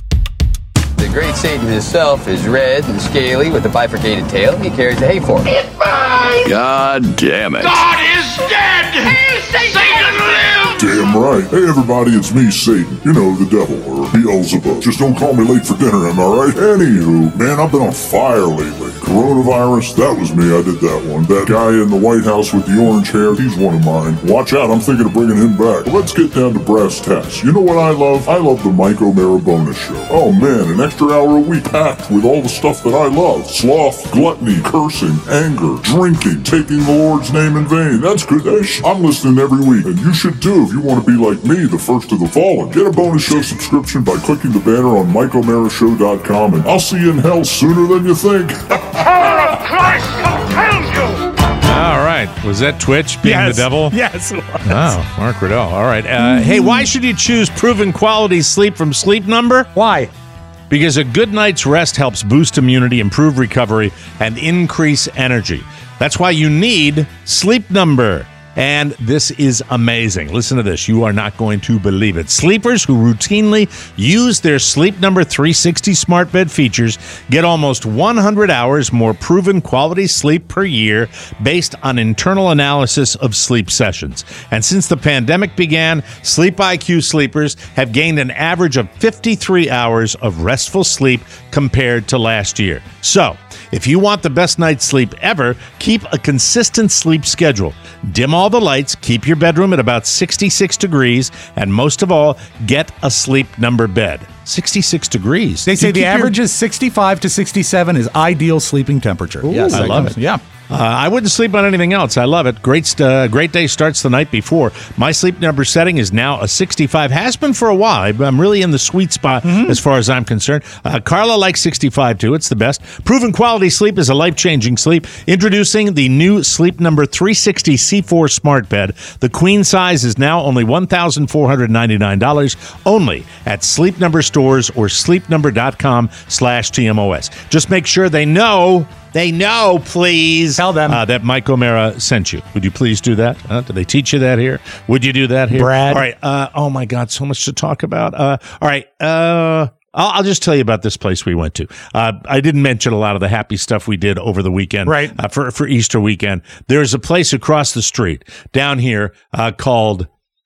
The great Satan himself is red and scaly with a bifurcated tail. He carries the hay fork. It's mine! God damn it. God is dead! Hey, Satan, Satan lives! Damn right. Hey, everybody, it's me, Satan. You know, the devil, or Beelzebub. Just don't call me late for dinner, am I right? Anywho, man, I've been on fire lately. Coronavirus, that was me. I did that one. That guy in the White House with the orange hair, he's one of mine. Watch out, I'm thinking of bringing him back. But let's get down to brass tacks. You know what I love? I love the Mike O'Mara bonus show. Oh, man, an extra hour a week packed with all the stuff that I love. Sloth, gluttony, cursing, anger, drinking, taking the Lord's name in vain. That's good. Ish. I'm listening every week, and you should too if you want to be like me, the first of the fallen. Get a bonus show subscription by clicking the banner on Mike O'Mara Show dot com, and I'll see you in hell sooner than you think. Power of Christ compels you! All right. Was that Twitch being Yes. the devil? Yes, it was. Oh, Mark Riddell. All right. Uh, hey, why should you choose proven quality sleep from Sleep Number? Why? Because a good night's rest helps boost immunity, improve recovery, and increase energy. That's why you need Sleep Number. And this is amazing. Listen to this. You are not going to believe it. Sleepers who routinely use their Sleep Number three sixty smart bed features get almost one hundred hours more proven quality sleep per year based on internal analysis of sleep sessions. And since the pandemic began, Sleep I Q sleepers have gained an average of fifty-three hours of restful sleep compared to last year. So, if you want the best night's sleep ever, keep a consistent sleep schedule. Dim all the lights, keep your bedroom at about sixty-six degrees, and most of all, get a Sleep Number bed. sixty-six degrees. They say You the keep your- average is sixty-five to sixty-seven is ideal sleeping temperature. Yes, I love it. Yeah. Uh, I wouldn't sleep on anything else. I love it. Great, st- uh, great day starts the night before. My Sleep Number setting is now a sixty-five. Has been for a while. I- I'm really in the sweet spot as far as I'm concerned. Uh, Carla likes sixty-five too. It's the best. Proven quality sleep is a life-changing sleep. Introducing the new Sleep Number three sixty C four Smart Bed. The queen size is now only one thousand four hundred ninety-nine dollars only at Sleep Number stores or sleep number dot com slash T M O S. Just make sure they know. They know, please. Tell them. Uh, that Mike O'Mara sent you. Would you please do that? Uh, do they teach you that here? Would you do that here? Brad. All right. Uh, oh, my God. So much to talk about. Uh, all right. Uh, I'll, I'll just tell you about this place we went to. Uh, I didn't mention a lot of the happy stuff we did over the weekend. Right. Uh, for, for Easter weekend. There's a place across the street down here uh, called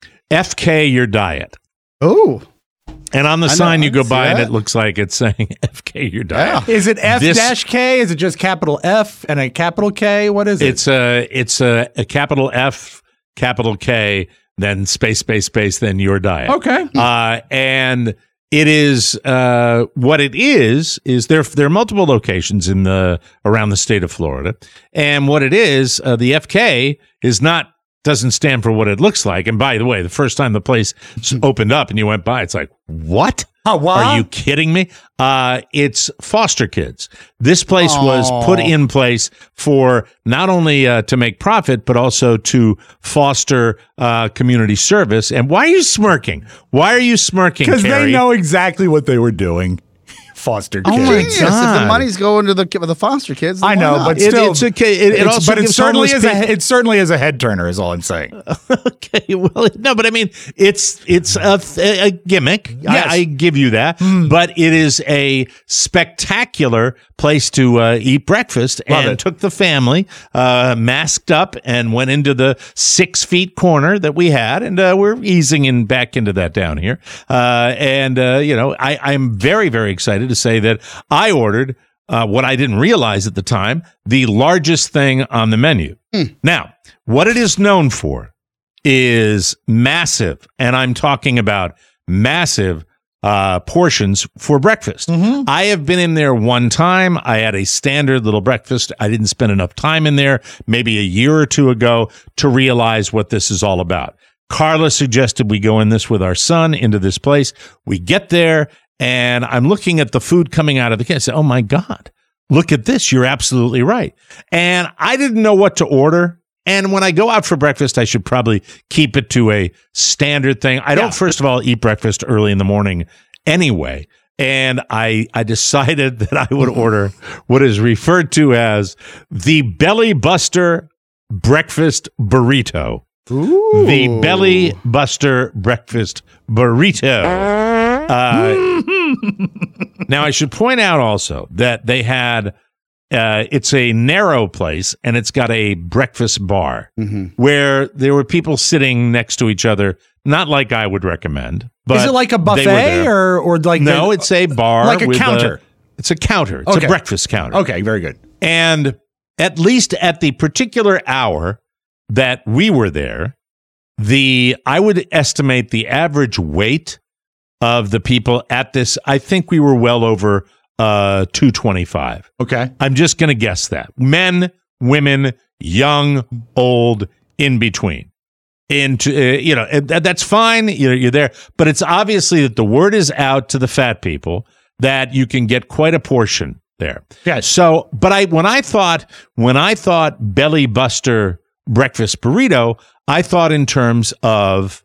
F K Your Diet. Oh. And on the I know, sign I you go see by and that. it looks like it's saying F K Your Diet. Is it F This- dash K? Is it just capital F and a capital K? What is it? It's a it's a, a capital F, capital K, then space, space, space, then Your Diet. Okay. Uh, and it is uh, what it is is there there are multiple locations in the around the state of Florida, and what it is uh, the F K is not doesn't stand for what it looks like. And by the way, the first time the place s- opened up and you went by, it's like, what? Oh, what? Are you kidding me? Uh, it's foster kids. This place was put in place for not only uh, to make profit, but also to foster uh, community service. And why are you smirking? Why are you smirking, Because they Carrie? know exactly what they were doing. Foster kids. Oh my Genius. If the God. money's going to the the foster kids, then I why know, not? but It- still, it's okay. It- it it's- also but it gives certainly homeless is a people- it certainly is a head turner. Is all I'm saying. Okay, well, no, but I mean, it's it's a, a gimmick. Yes. I, I give you that, but it is a spectacular place to uh, eat breakfast. Love and it. took the family, uh, masked up, and went into the six feet corner that we had, and uh, we're easing in back into that down here. Uh, and uh, you know, I, I'm very very excited to say that I ordered. Uh, what I didn't realize at the time, the largest thing on the menu. Now, what it is known for is massive, and I'm talking about massive uh, portions for breakfast. Mm-hmm. I have been in there one time. I had a standard little breakfast. I didn't spend enough time in there, maybe a year or two ago, to realize what this is all about. Carla suggested we go in this with our son into this place. We get there, and I'm looking at the food coming out of the kitchen. I said, oh, my God, look at this. You're absolutely right. And I didn't know what to order. And when I go out for breakfast, I should probably keep it to a standard thing. I don't, yeah. first of all, eat breakfast early in the morning anyway. And I, I decided that I would order what is referred to as the Belly Buster Breakfast Burrito. Ooh. The Belly Buster Breakfast Burrito. Uh, now, I should point out also that they had... Uh, it's a narrow place, and it's got a breakfast bar mm-hmm. where there were people sitting next to each other, not like I would recommend. But is it like a buffet or, or like no? It's a bar, like a with counter. A, it's a counter. It's okay. a breakfast counter. Okay, very good. And at least at the particular hour that we were there, the I would estimate the average weight of the people at this. I think we were well over. Uh, two twenty-five. Okay. I'm just going to guess that. Men, women, young, old, in between. Into, uh, you know, that, that's fine. You're, you're there. But it's obviously that the word is out to the fat people that you can get quite a portion there. Yeah. So, but I, when I thought, when I thought Belly Buster breakfast burrito, I thought in terms of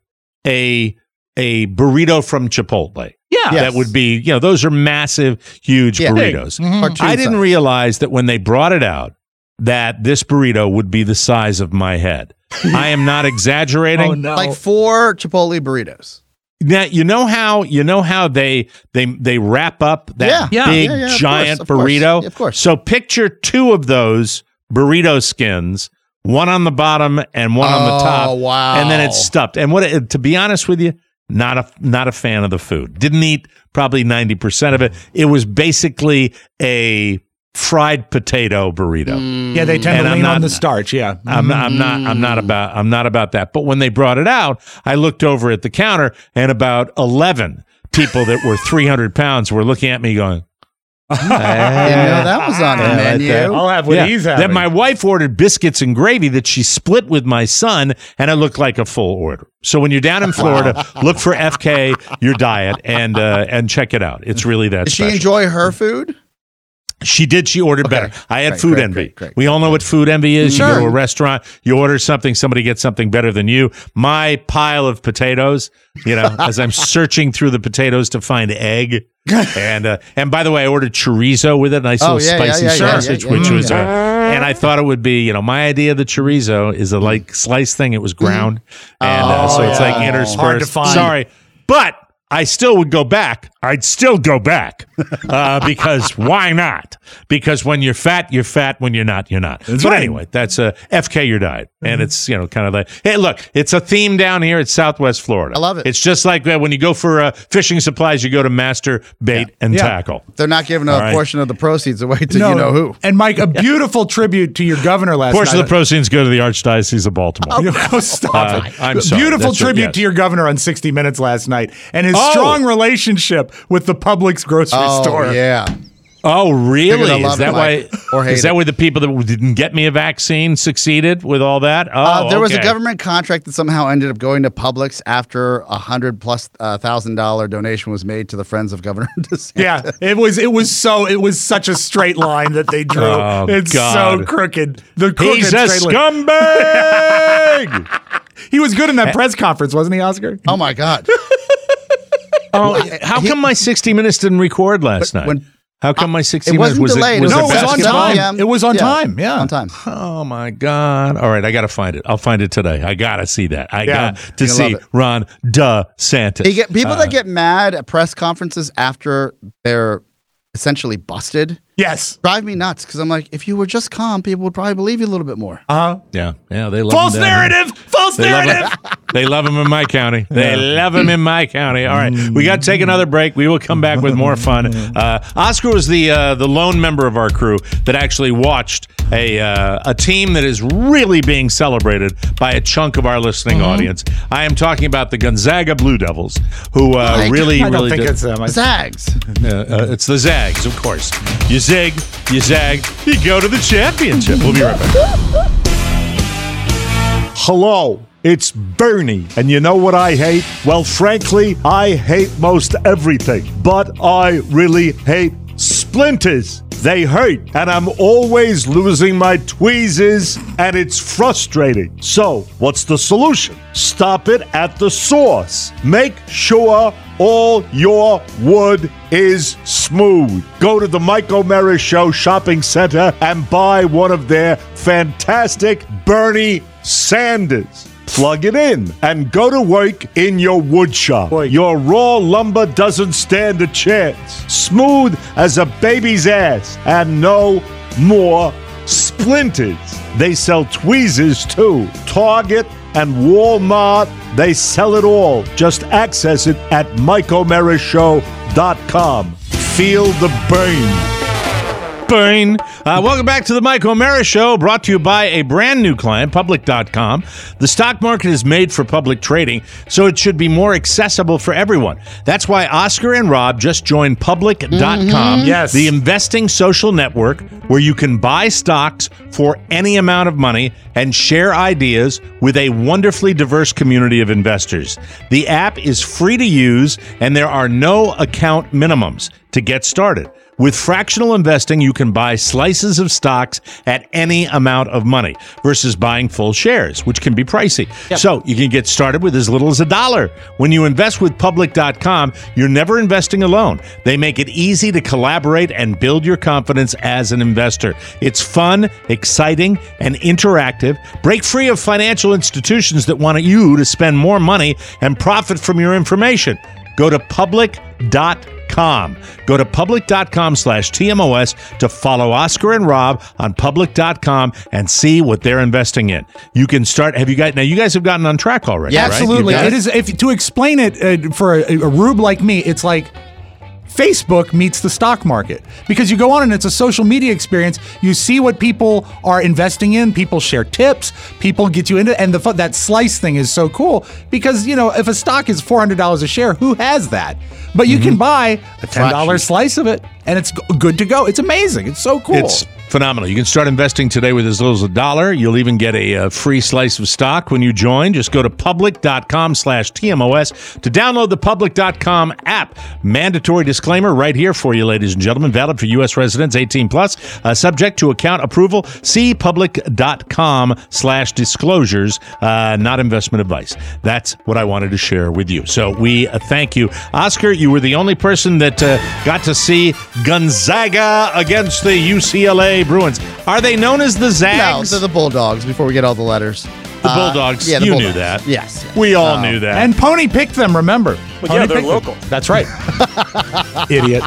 a, a burrito from Chipotle. Yeah. Yes. That would be, you know, those are massive, huge yeah. burritos. Mm-hmm. I didn't realize that when they brought it out, that this burrito would be the size of my head. I am not exaggerating. Oh, no. Like four Chipotle burritos. Now, you know how you know how they they they wrap up that yeah. big yeah, yeah, yeah, giant of course, of burrito? course. Yeah, of course. So picture two of those burrito skins, one on the bottom and one oh, on the top. Wow. And then it's stuffed. And what to be honest with you, Not a not a fan of the food. Didn't eat probably ninety percent of it. It was basically a fried potato burrito. Mm. Yeah, they tend and to I'm lean not, on the starch. Yeah, I'm, mm. I'm not. I'm not about. I'm not about that. But when they brought it out, I looked over at the counter, and about eleven people that were three hundred pounds were looking at me, going, I didn't know that was on the Yeah, menu. like I'll have what Yeah. he's having. Then my wife ordered biscuits and gravy that she split with my son, and it looked like a full order. So when you're down in Florida, look for F K Your Diet and uh, and check it out. It's really that Did special. she enjoy her food? She did. She ordered Okay. better. I had Great, food great, envy. great, great, we all know what food envy is. You Sure. go to a restaurant, you order something, somebody gets something better than you. My pile of potatoes, you know, as I'm searching through the potatoes to find egg. and uh, and by the way, I ordered chorizo with it, a nice Oh, little yeah, yeah, spicy yeah, yeah, sausage, yeah, yeah, which yeah, was, yeah. Uh, and I thought it would be, you know, my idea of the chorizo is a like slice thing. It was ground, and uh, so it's like yeah. interspersed. Hard to find. Sorry, but I still would go back. I'd still go back uh, because why not? Because when you're fat, you're fat. When you're not, you're not. That's but right. anyway, that's uh, F K Your Diet. Mm-hmm. And it's, you know, kind of like, hey, look, it's a theme down here at Southwest Florida. I love it. It's just like uh, when you go for uh, fishing supplies, you go to Master Bait Yeah. and Yeah. Tackle. They're not giving a All right. portion of the proceeds away to you know who. And Mike, a beautiful tribute to your governor last Portion night. of the proceeds go to the Archdiocese of Baltimore. Oh, stop Uh, it. I'm sorry. Beautiful That's right, tribute yes. to your governor on sixty minutes last night and his Oh. strong relationship with the Publix grocery Oh, store. yeah. Oh, You're really? gonna love Is that it, why? Mike, or hate Is that it. why the people that didn't get me a vaccine succeeded with all that? Oh, Uh, there was a okay. government contract that somehow ended up going to Publix after a hundred plus uh, thousand dollar donation was made to the Friends of Governor DeSantis. Yeah, it was it was so it was such a straight line that they drew. Oh, it's God. so crooked. The crooked He's a straight line. scumbag. He was good in that press conference, wasn't he, Oscar? Oh my God! Oh, how come my sixty minutes didn't record last night? when- how come my sixty It minutes wasn't was delayed. It, was It no, was it was on basketball? time. It was on time. Yeah, on time. Oh my God! All right, I got to find it. I'll find it today. I gotta see that. I Yeah, got to you're gonna see love it. Ron DeSantis. You get people Uh, that get mad at press conferences after they're essentially busted. Yes. drive me nuts because I'm like, if you were just calm, people would probably believe you a little bit more. Uh-huh. Yeah, yeah, they love False him down narrative! False They love narrative! him. They love him in my county. They love him in my county. All right, we got to take another break. We will come back with more fun. Uh, Oscar was the uh, the lone member of our crew that actually watched a uh, a team that is really being celebrated by a chunk of our listening Mm-hmm. audience. I am talking about the Gonzaga Blue Devils, who uh, Like, really, I don't really think did- it's them. I- Zags. uh, uh, it's the Zags, of course. You zig, you zag, you go to the championship. We'll be right back. Hello, it's Bernie. And you know what I hate? Well, frankly, I hate most everything. But I really hate splinters. They hurt, and I'm always losing my tweezers, and it's frustrating. So, what's the solution? Stop it at the source. Make sure all your wood is smooth. Go to the Mike O'Mara Show Shopping Center and buy one of their fantastic Bernie Sanders. Plug it in and go to work in your wood shop. Your raw lumber doesn't stand a chance. Smooth as a baby's ass and no more splinters. They sell tweezers too. Target and Walmart, they sell it all. Just access it at Mike O'Mara Show dot com. Feel the burn. Burn. Uh, welcome back to the Mike O'Mara Show, brought to you by a brand new client, Public dot com. The stock market is made for public trading, so it should be more accessible for everyone. That's why Oscar and Rob just joined Public dot com, Yes. the investing social network where you can buy stocks for any amount of money and share ideas with a wonderfully diverse community of investors. The app is free to use, and there are no account minimums to get started. With fractional investing, you can buy slices of stocks at any amount of money versus buying full shares, which can be pricey. So you can get started with as little as a dollar. When you invest with Public dot com, you're never investing alone. They make it easy to collaborate and build your confidence as an investor. It's fun, exciting, and interactive. Break free of financial institutions that want you to spend more money and profit from your information. Go to Public dot com. Go to Public dot com slash T M O S to follow Oscar and Rob on Public dot com and see what they're investing in. You can start. Have you guys? Now you guys have gotten on track already. Yeah, right? absolutely. You guys- It is. If to explain it uh, for a, a rube like me, it's like Facebook meets the stock market, because you go on and it's a social media experience. You see what people are investing in. People share tips. People get you into, and the fu- that slice thing is so cool because, you know, if a stock is four hundred dollars a share, who has that? But you can buy a ten dollars slice of it, and it's g- good to go. It's amazing. It's so cool. It's phenomenal. You can start investing today with as little as a dollar. You'll even get a, uh free slice of stock when you join. Just go to Public dot com slash T M O S to download the Public dot com app. Mandatory disclaimer right here for you, ladies and gentlemen. Valid for U S residents eighteen plus. Uh, subject to account approval. See Public dot com slash disclosures. Uh, not investment advice. That's what I wanted to share with you. So we uh, thank you. Oscar, you were the only person that uh, got to see Gonzaga against the U C L A Bruins. Are they known as the No, Zags? they're the Bulldogs before we get all the letters. The Bulldogs. yeah, the you Bulldogs. knew that. Yes. We all Um, knew that. And Pony picked them, remember? Well, Pony yeah, they're picked them. local. That's right. Idiot.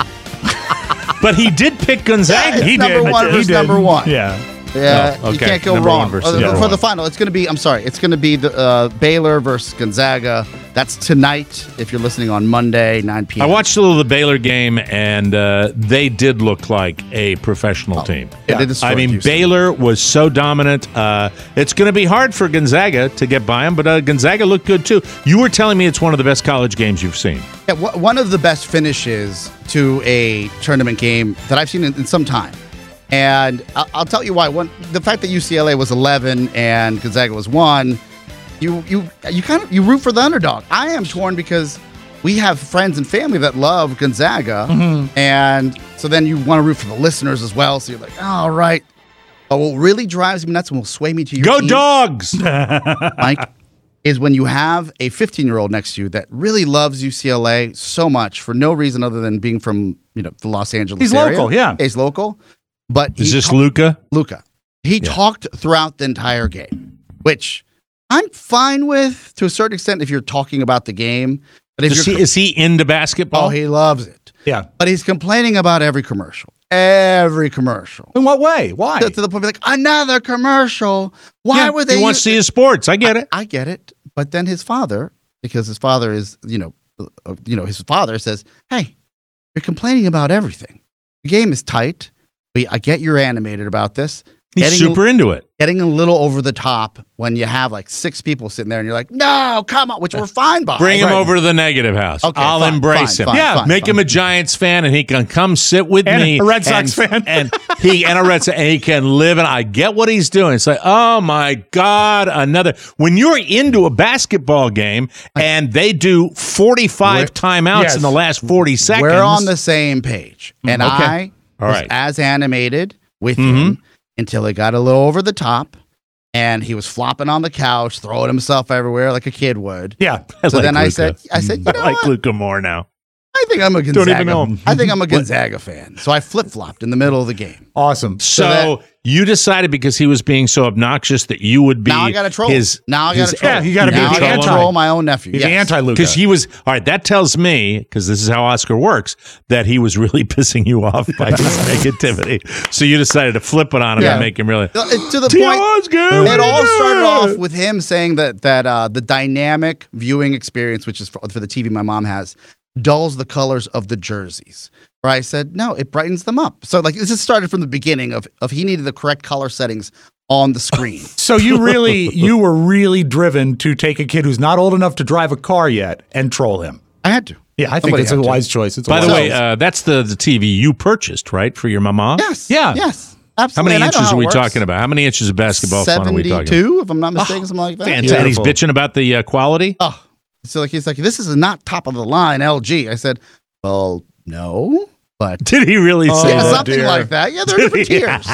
but he did pick Gonzaga. It's he number did. one He versus did. number one. Yeah. Yeah, Oh, you okay. can't go Number one wrong. versus Uh, number for one. the final, it's going to be, I'm sorry, it's going to be the uh, Baylor versus Gonzaga. That's tonight if you're listening on Monday, nine p.m. I watched a little of the Baylor game, and uh, they did look like a professional team. Yeah, they destroyed I mean, Houston. Baylor was so dominant. Uh, it's going to be hard for Gonzaga to get by them, but uh, Gonzaga looked good too. You were telling me it's one of the best college games you've seen. Yeah, w- one of the best finishes to a tournament game that I've seen in, in some time. And I'll, I'll tell you why. One, the fact that U C L A was eleven and Gonzaga was one, you you you kind of you root for the underdog. I am torn because we have friends and family that love Gonzaga, Mm-hmm. and so then you want to root for the listeners as well. So you're like, all right. But what really drives me nuts and will sway me to your Go team, Dogs! Mike, is when you have a fifteen-year-old next to you that really loves U C L A so much for no reason other than being from, you know, the Los Angeles He's area. local, yeah. He's local. But Is he this ta- Luca? Luca. He talked throughout the entire game, which I'm fine with to a certain extent if you're talking about the game. But if Is you're he, is he into basketball? oh, he loves it. Yeah. But he's complaining about every commercial. every commercial. In what way? Why? To, to the point, like another commercial. Why Yeah, would they? He wants use- to see his sports. I get it. I get it. But then his father, because his father is, you know, uh, you know, his father says, "Hey, you're complaining about everything. The game is tight. We, I get you're animated about this. He's Getting super a, into it. Getting a little over the top when you have like six people sitting there and you're like, no, come on, which we're fine by. Bring him Right. over to the negative house. Okay, I'll fine, embrace fine, him. fine, yeah, fine, make fine. him a Giants fan, and he can come sit with And me. a Red Sox and, fan. and he and a Red Sox, and he can live. And I get what he's doing. It's like, oh my god, another. When you're into a basketball game and they do forty-five We're- timeouts yes. in the last forty seconds, We're on the same page. And Okay. I All was right. as animated with Mhm. him until it got a little over the top. And he was flopping on the couch, throwing himself everywhere like a kid would. Yeah. I So like then I Luka. said, I said, you I know like what? Luka more now. I think I'm a Don't Gonzaga. even know him. I think I'm a Gonzaga fan. So I flip flopped in the middle of the game. Awesome. So, that- you decided because he was being so obnoxious that you would be Now I got to troll. his. now I got his- to troll. Yeah, you gotta be now the I gotta anti- troll my own nephew. He's Yes. the anti-Luka. Because he was, all right, that tells me, because this is how Oscar works, that he was really pissing you off by his negativity. So you decided to flip it on him Yeah. and make him really. Uh, To the T. point, Oscar, it all started yeah. off with him saying that that uh, the dynamic viewing experience, which is for, for the T V my mom has, dulls the colors of the jerseys. Where I said, no, it brightens them up. So like this has started from the beginning of of he needed the correct color settings on the screen. So you really, you were really driven to take a kid who's not old enough to drive a car yet and troll him. I had to. Yeah, I think Somebody it's a had to. wise choice. It's a By the wise way, choice. uh, that's the, the T V you purchased, right, for your mama? Yes. Yeah. Yes. How Absolutely. many And I know inches how are it we works. talking about? How many inches of basketball fun are we talking about? seventy-two, if I'm not mistaken, something like that. And, and he's Beautiful. bitching about the uh, quality? Oh, so like he's like, this is not top of the line L G. I said, well, no, but Did he really Oh, say yeah, that? something dear. like that. Yeah, there are different tiers.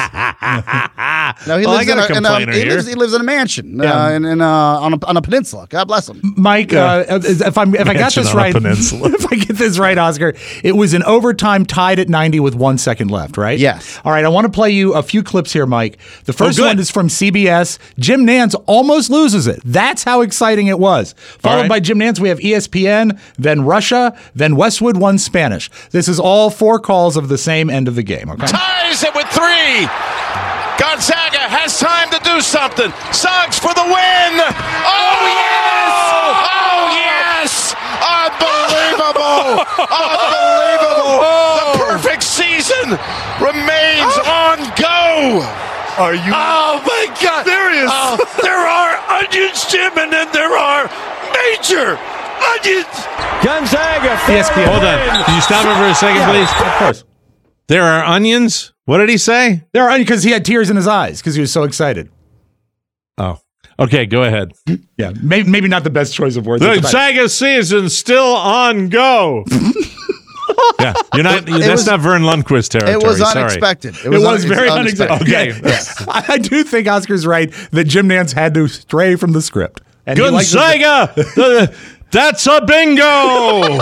No, he Well, I lives, in got a a, in a, complainer he, here. lives, he lives in a mansion Yeah. uh, in, in, uh, on, a, on a peninsula. God bless him. Mike, uh, if I'm if I got Mansion this on a right, peninsula. if I get this right, Oscar, it was an overtime tied at ninety with one second left, right? Yes. All right, I want to play you a few clips here, Mike. The first good. one is from C B S. Jim Nance almost loses it. That's how exciting it was. Followed right. by Jim Nance, we have E S P N, then Russia, then Westwood won Spanish. This is all four calls of the same end of the game. Okay. Ties it with three. Gonzaga has time to do something. Suggs for the win. Oh, yes! Oh, yes! Unbelievable! Unbelievable! The perfect season remains on go. Are you Oh, my God. serious? Oh, there are onions, Jim, and then there are major onions. Gonzaga. E S P N. Hold on. Can you stop it for a second, please? Of course. There are onions? What did he say? There are because he had tears in his eyes because he was so excited. Oh. Okay, go ahead. Yeah, maybe, maybe not the best choice of words. The at the time. Gonzaga season's still on go. Yeah, you're not. It that's was- not Vern Lundquist territory. It was Sorry. unexpected. It was, un- very it's unexpected. Okay. Yes. I, I do think Oscar's right that Jim Nance had to stray from the script. And he likes his- Gonzaga! the- that's a bingo!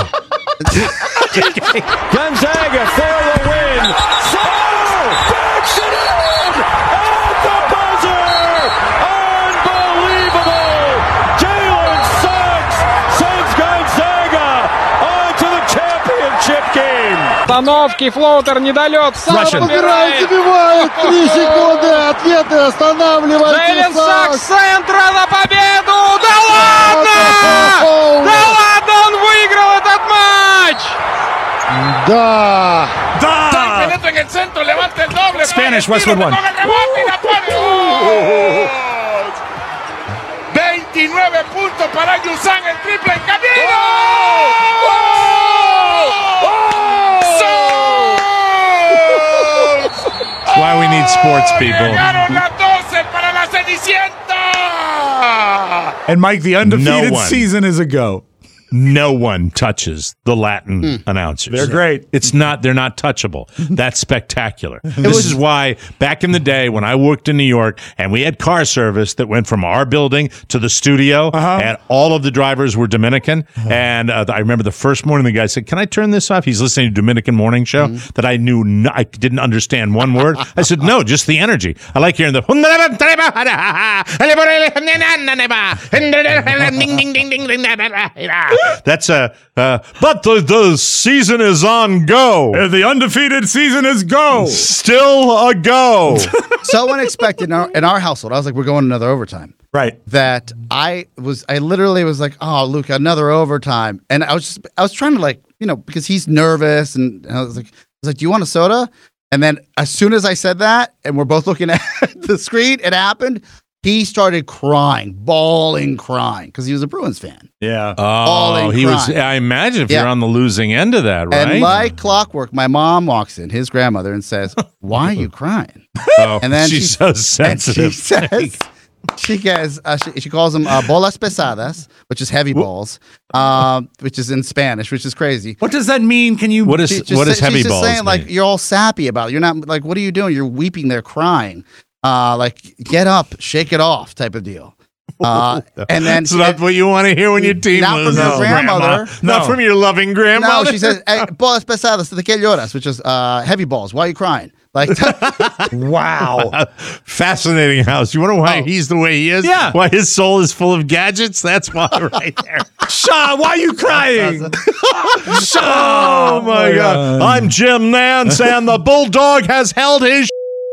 Gonzaga for the win. So backs it in at the buzzer. Unbelievable. Jalen Suggs sends Gonzaga on to the championship game. Остановки, флоутер недалек. Сам Russian. подбирает. Забивает три секунды. Ответы останавливает. Джейлен Сакс с центра на победу. Да ладно! Ладно! Да ладно, он выиграл этот матч! Да. En el centro, levanta el doble. Spanish, Westwood won. veintinueve puntos para Yusan, el triple en camino. That's why we need sports people. Llegaron las doce para la Cenicienta. And Mike, the undefeated No one. season is a go. No one touches the Latin announcers. They're great. It's not, they're not touchable. That's spectacular. This is why back in the day when I worked in New York and we had car service that went from our building to the studio Uh-huh. and all of the drivers were Dominican. And uh, I remember the first morning the guy said, "Can I turn this off?" He's listening to Dominican morning show that I knew, no, I didn't understand one word. I said, "No, just the energy. I like hearing the That's a. Uh, but the the season is on go. And the undefeated season is go. Still a go. So unexpected in our, in our household. I was like, we're going another overtime. Right. That I was. I literally was like, oh, Luke, another overtime. And I was just. I was trying to like, you know, because he's nervous, and, and I was like, I was like, do you want a soda? And then as soon as I said that, and we're both looking at the screen, it happened. He started crying, bawling, crying, because he was a Bruins fan. Yeah. Oh, he was. I imagine if Yeah. you're on the losing end of that, right? And like clockwork, my mom walks in, his grandmother, and says, "Why are you crying?" Oh, and then she's she, so sensitive. And she says, she goes, uh, she, she calls them uh, bolas pesadas, which is heavy balls, um, which is in Spanish, which is crazy. What does that mean? Can you? What is She just what say- is heavy she's just balls? saying, like, mean? you're all sappy about it. You're not like, what are you doing? You're weeping there, crying. Uh, like, get up, shake it off, type of deal. Uh, and then It's not what you want to hear when your team not from loses. your grandmother. Not No. from your loving No, grandmother. she says, hey, bolas pesadas, ¿de qué lloras? Which is uh, heavy balls. Why are you crying? Like, wow. Fascinating house. You wonder why Oh. he's the way he is? Yeah. Why his soul is full of gadgets? That's why right there. Shaw, why are you crying? Oh my God! I'm Jim Nance, and the bulldog has held his.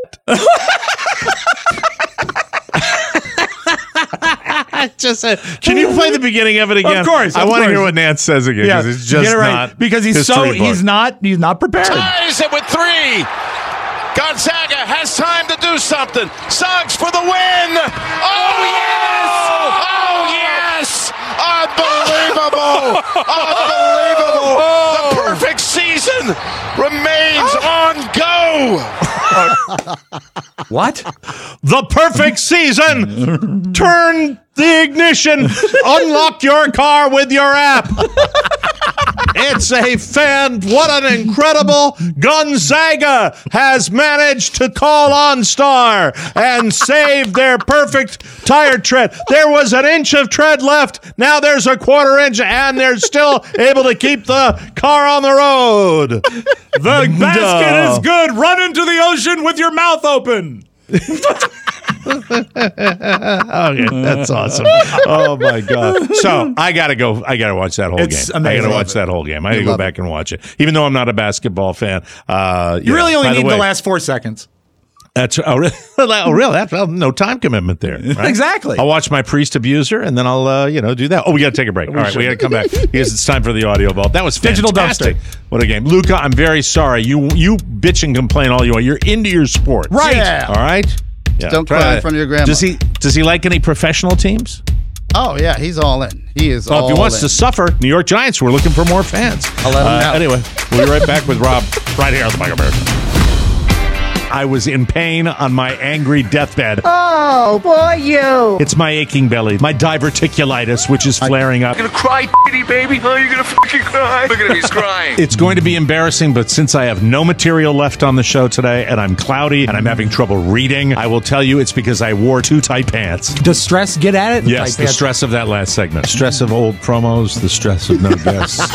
Just a, can you play the beginning of it again? Of course. I of want to course. hear what Nance says again Yeah, because it's just get it right. not because he's so history book. he's not he's not prepared. Ties it with three. Gonzaga has time to do something. Suggs for the win. Oh, yes! Oh, yes! Unbelievable! Unbelievable! The perfect season remains on go. What? The perfect season. Turn the ignition. Unlock your car with your app. It's a fan. What an incredible Gonzaga has managed to call OnStar and save their perfect tire tread. There was an inch of tread left. Now there's a quarter inch, and they're still able to keep the car on the road. The basket No. is good. Run into the ocean with your mouth open. Okay, that's awesome. Oh my God! So I gotta go. I gotta watch that whole It's game. amazing. I gotta Love watch it. that whole game. I gotta You go love back and watch it, even though I'm not a basketball fan. Uh, You yeah. really only By need way, the last four seconds. That's oh, really? oh, really? That's well, no time commitment there. Right? Exactly. I'll watch my priest abuser, and then I'll uh, you know do that. Oh, we got to take a break. All right, we got to come back because it's time for the audio vault. That was Digital fantastic. dumpster. What a game, Luca. I'm very sorry. You you bitch and complain all you want. You're into your sport, Right. Yeah. All right. Yeah. Don't Try cry that. in front of your grandma. Does he does he like any professional teams? oh, yeah, he's all in. He is Well, all if he wants in. to suffer, New York Giants, we're looking for more fans. I'll let him Uh, know. Anyway, we'll be right back with Rob right here on the Mike America. I was in pain on my angry deathbed. Oh, boy, you. It's my aching belly, my diverticulitis, which is flaring up. You're gonna cry, baby. Oh, you're gonna fucking cry. Look at him, he's crying. It's going to be embarrassing, but since I have no material left on the show today and I'm cloudy and I'm having trouble reading, I will tell you it's because I wore too tight pants. Does stress get at it? Yes, the stress of that last segment. Stress of old promos, the stress of no guests.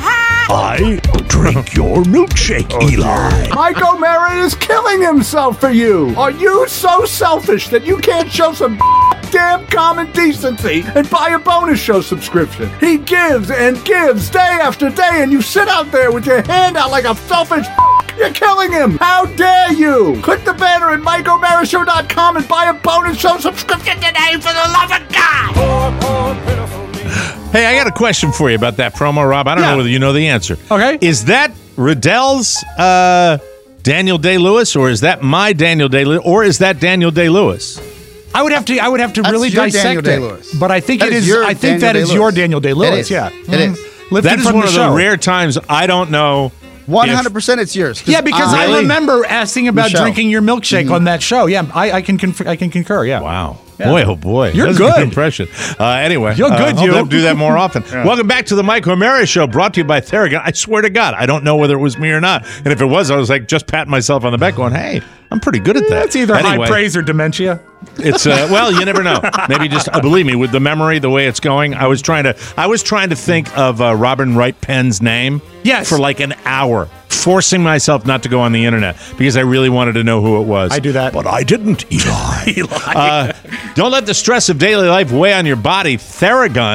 I drink your milkshake, Eli. Mike O'Mara is killing himself for you. Are you so selfish that you can't show some damn common decency and buy a bonus show subscription? He gives and gives day after day, and you sit out there with your hand out like a selfish. You're killing him. How dare you? Click the banner at Mike O'Mara Show dot com and buy a bonus show subscription today for the love of God. Hey, I got a question for you about that promo, Rob. I don't Yeah. know whether you know the answer. Okay. Is that Riddell's uh, Daniel Day-Lewis, or is that my Daniel Day-Lewis, or is that Daniel Day-Lewis? I would have to. I would have to That's really your dissect Daniel it. Day-Lewis. But I think That it is is. your I think Daniel that is Day-Lewis. your Daniel Day It Lewis. is. Yeah, It is. Lifted That is from one the of show. the rare times I don't know. one hundred percent it's yours. Yeah, because I Really? remember asking about Michelle. drinking your milkshake Mhm. on that show. Yeah, I, I can conf- I can concur. Yeah. Wow. Yeah. Boy, oh boy. You're That's good. A good impression. Uh, anyway. You're uh, good, hope you. they'll do that more often. Yeah. Welcome back to the Mike O'Mara Show, brought to you by Theragun. I swear to God, I don't know whether it was me or not. And if it was, I was like just patting myself on the back going, hey, I'm pretty good at that. That's either Anyway, high praise or dementia. It's uh, well, you never know. Maybe just uh, believe me, with the memory, the way it's going, I was trying to, I was trying to think of uh, Robin Wright Penn's name, Yes. for like an hour, forcing myself not to go on the internet because I really wanted to know who it was. I do that. but I didn't. Eli. Uh, don't let the stress of daily life weigh on your body. Theragun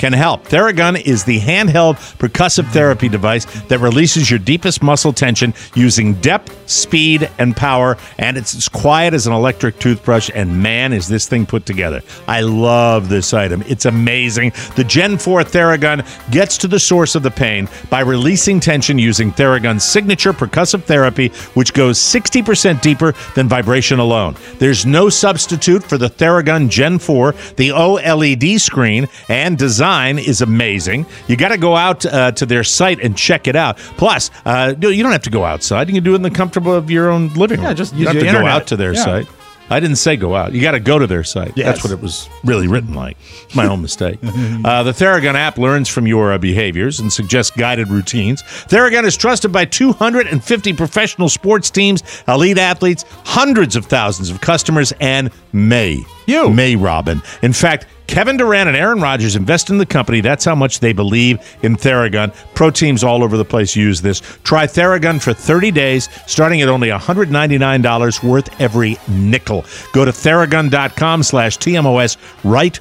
can help. Theragun is the handheld percussive therapy device that releases your deepest muscle tension using depth, speed, and power, and it's as quiet as an electric toothbrush, and man, is this thing put together. I love this item. It's amazing. The Gen four Theragun gets to the source of the pain by releasing tension using Theragun's signature percussive therapy, which goes sixty percent deeper than vibration alone. There's no substitute for the Theragun Gen four. The O L E D screen and design is amazing. You got to go out uh, to their site and check it out. Plus, uh, you don't have to go outside. You can do it in the comfortable of your own living room. Yeah, just you use don't have the to go internet. out to their Yeah. site. I didn't say go out. You got to go to their site. Yes. That's what it was really written like. My own mistake. Uh, the Theragun app learns from your uh, behaviors and suggests guided routines. Theragun is trusted by two hundred fifty professional sports teams, elite athletes, hundreds of thousands of customers, and May. You. May Robin. In fact, Kevin Durant and Aaron Rodgers invest in the company. That's how much they believe in Theragun. Pro teams all over the place use this. Try Theragun for thirty days, starting at only one hundred ninety-nine dollars, worth every nickel. Go to Theragun.com slash TMOS right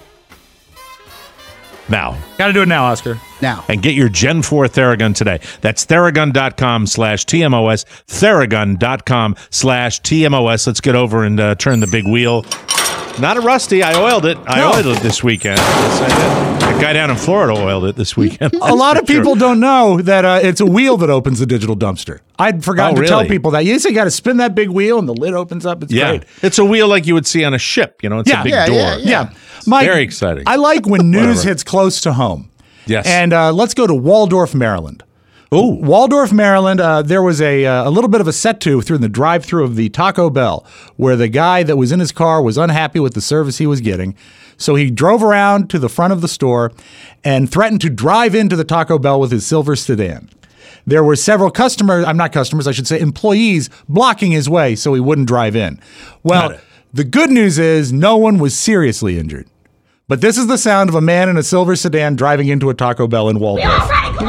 now. Got to do it now, Oscar. Now. And get your Gen four Theragun today. That's Theragun.com slash TMOS. Theragun.com slash TMOS. Let's get over and uh, turn the big wheel. Not a rusty. I oiled it. I No. oiled it this weekend. Yes, I did. The guy down in Florida oiled it this weekend. A lot of people don't know that uh, it's a wheel that opens the digital dumpster. I'd forgotten Oh, to tell really? people that. Yes, you got to spin that big wheel and the lid opens up. It's Yeah. great. It's a wheel like you would see on a ship. You know, it's Yeah. a big Yeah, door. yeah, yeah. Mike, Very exciting. I like when news Whatever. hits close to home. Yes. And uh, let's go to Waldorf, Maryland. Oh, Waldorf, Maryland. Uh, there was a uh, a little bit of a set to through the drive-through of the Taco Bell, where the guy that was in his car was unhappy with the service he was getting, so he drove around to the front of the store and threatened to drive into the Taco Bell with his silver sedan. There were several customers, I'm not customers, I should say employees, blocking his way so he wouldn't drive in. Well, the good news is no one was seriously injured. But this is the sound of a man in a silver sedan driving into a Taco Bell in Waldorf.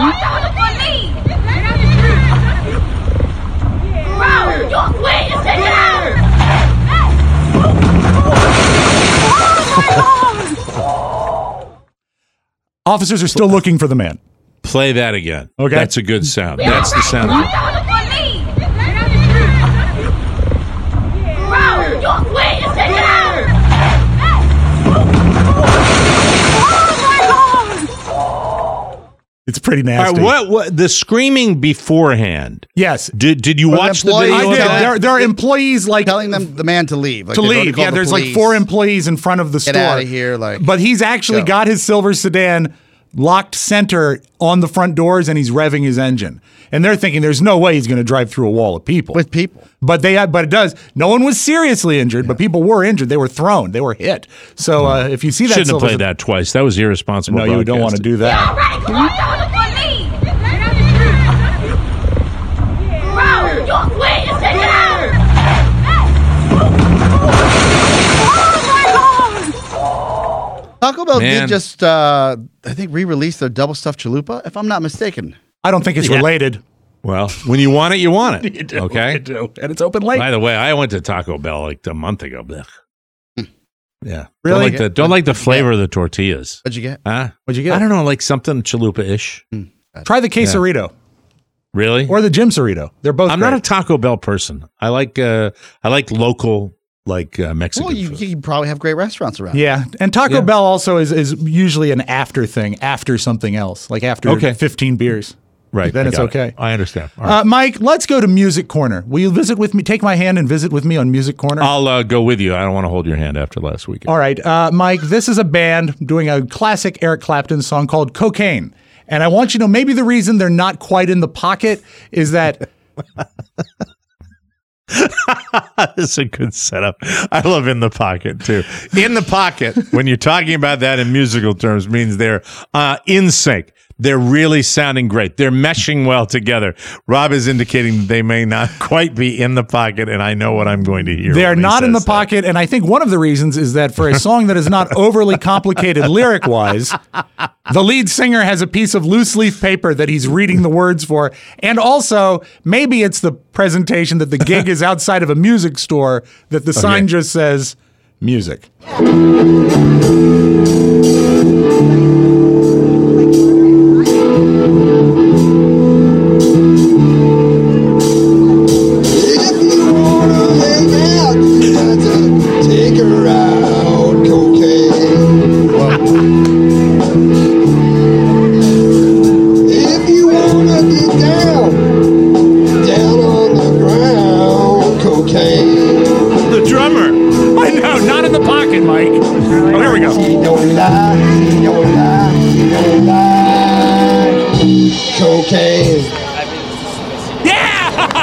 Officers are still looking for the man. Play that again. Okay. That's a good sound. That's the sound. Of It's pretty All nasty. right, what, what the screaming beforehand? Yes. Did did you Well, the watch the employees video? I of did. that? There, there are employees like telling them the man to leave. Like to they go leave. call Yeah, the there's like police. four employees in front of the Get store. out of here, like, but he's actually go. got his silver sedan locked center on the front doors, and he's revving his engine. And they're thinking there's no way he's going to drive through a wall of people. With people. But they, but it does. No one was seriously injured, but people were injured. They were thrown. They were hit. So uh, if you see that, Shouldn't have silver played that twice. That was irresponsible. No, you don't want to do that. Taco Bell Man. did just, uh, I think, re-release their double stuffed chalupa, if I'm not mistaken. I don't think it's Yeah. related. Well, when you want it, you want it. You do, okay. you do. And it's open late. By the way, I went to Taco Bell like a month ago. Blech. Yeah. Really? Don't like the, don't like the flavor of the tortillas. What'd you get? Huh? What'd you get? I don't know, like something chalupa-ish. Try the quesarito Really? or the Jim Cerrito. They're both I'm great. not a Taco Bell person. I like uh, I like local like uh, Mexican Well, you, food. you probably have great restaurants around. Yeah, and Taco Yeah. Bell also is, is usually an after thing, after something else, like after Okay. fifteen beers. Right. Then I it's got it. okay. I understand. All right. Uh, Mike, let's go to Music Corner. Will you visit with me? Take my hand and visit with me on Music Corner. I'll uh, go with you. I don't want to hold your hand after last weekend. All right, uh, Mike, this is a band doing a classic Eric Clapton song called Cocaine. And I want you to know maybe the reason they're not quite in the pocket is that That's a good setup. I love in the pocket too. In the pocket, when you're talking about that in musical terms, means they're uh, in sync. They're really sounding great. They're meshing well together. Rob is indicating that they may not quite be in the pocket, and I know what I'm going to hear. they're when he not in the says that. pocket. And I think one of the reasons is that for a song that is not overly complicated lyric wise, the lead singer has a piece of loose leaf paper that he's reading the words for. And also, maybe it's the presentation that the gig is outside of a music store that the sign Okay. just says music.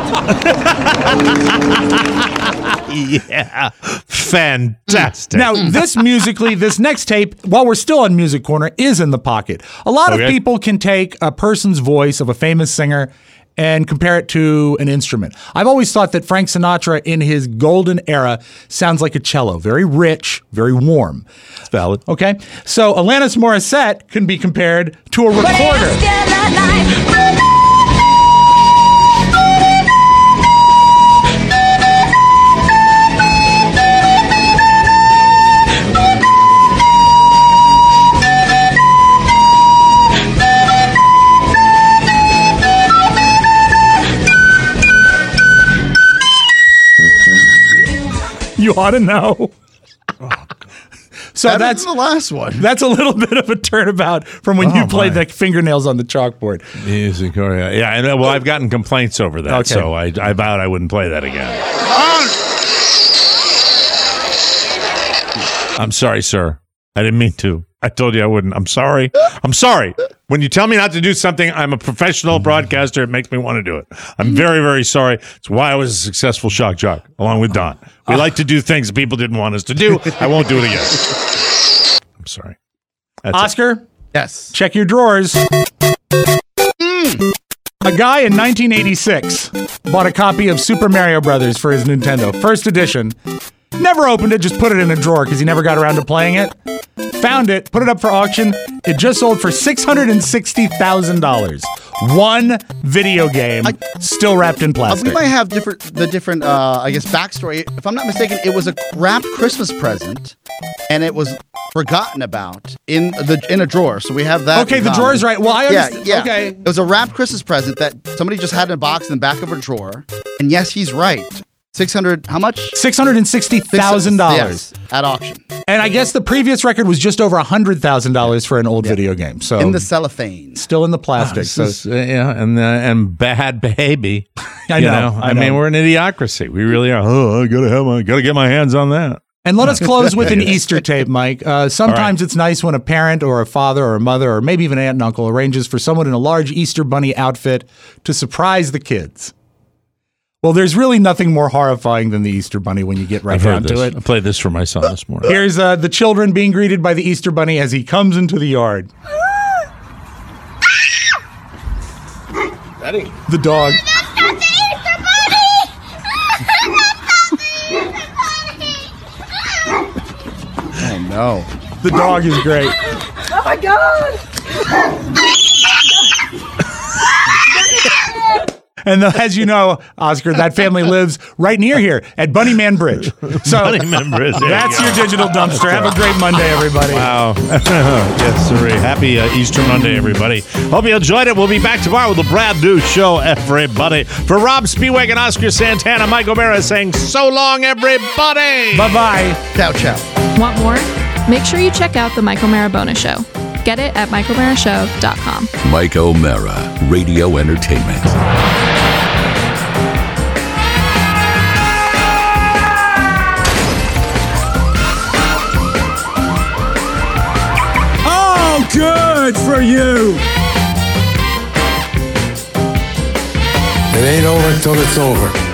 Yeah, fantastic. Now, this musically, this next tape, while we're still on Music Corner, is in the pocket. A lot Okay. of people can take a person's voice of a famous singer and compare it to an instrument. I've always thought that Frank Sinatra in his golden era sounds like a cello, very rich, very warm. It's valid. Okay, so Alanis Morissette can be compared to a recorder. You ought to know. So Better that's than the last one. That's a little bit of a turnabout from when Oh, you played my. the fingernails on the chalkboard. Music, oh, yeah, yeah. And, uh, well, I've gotten complaints over that, Okay. so I, I vowed I wouldn't play that again. I'm sorry, sir. I didn't mean to. I told you I wouldn't. I'm sorry. I'm sorry. When you tell me not to do something, I'm a professional broadcaster. It makes me want to do it. I'm very, very sorry. It's why I was a successful shock jock, along with Don. We like to do things people didn't want us to do. I won't do it again. I'm sorry. That's Oscar? it. Yes. Check your drawers. A guy in nineteen eighty-six bought a copy of Super Mario Brothers for his Nintendo, first edition. Never opened it, just put it in a drawer because he never got around to playing it. Found it, put it up for auction. It just sold for six hundred sixty thousand dollars. One video game, still wrapped in Uh, plastic. we might have different the different uh, I guess backstory. If I'm not mistaken, it was a wrapped Christmas present, and it was forgotten about in the in a drawer. So we have that. Okay, in the common. drawer's right. Well, I yeah, understand. yeah. Okay. It was a wrapped Christmas present that somebody just had in a box in the back of a drawer. And yes, he's right. Six hundred. How much? Six hundred and sixty thousand dollars Yes, at auction And I guess the previous record was just over a hundred thousand dollars for an old video game. So in the cellophane. still in the plastic. This so is, uh, yeah, and uh, and bad baby. I You know, I, I mean, know. we're an idiocracy. We really are. Oh, I gotta have my, gotta get my hands on that. And let us close with an Easter tape, Mike. Uh, sometimes it's nice when a parent or a father or a mother or maybe even an aunt and uncle arranges for someone in a large Easter bunny outfit to surprise the kids. Well, there's really nothing more horrifying than the Easter bunny when you get right I've down heard to this. it. I played this for my son this morning. Here's uh, the children being greeted by the Easter bunny as he comes into the yard. Ready? The dog. Oh no. The dog is great. Oh my God! And the, as you know, Oscar, that family lives right near here at Bunnyman Bridge. So Bunnyman Bridge, there you that's go. your digital dumpster. Have a great Monday, everybody. Wow. Yes, sir. Happy uh, Easter Monday, everybody. Hope you enjoyed it. We'll be back tomorrow with a brand new show, everybody. For Rob Spiewak and Oscar Santana, Mike O'Mara saying so long, everybody. Bye-bye. Ciao, ciao. Want more? Make sure you check out the Mike O'Mara Bonus Show. Get it at mike o'mara show dot com. Mike O'Mara, Radio Entertainment. Oh, good for you. It ain't over until it's over.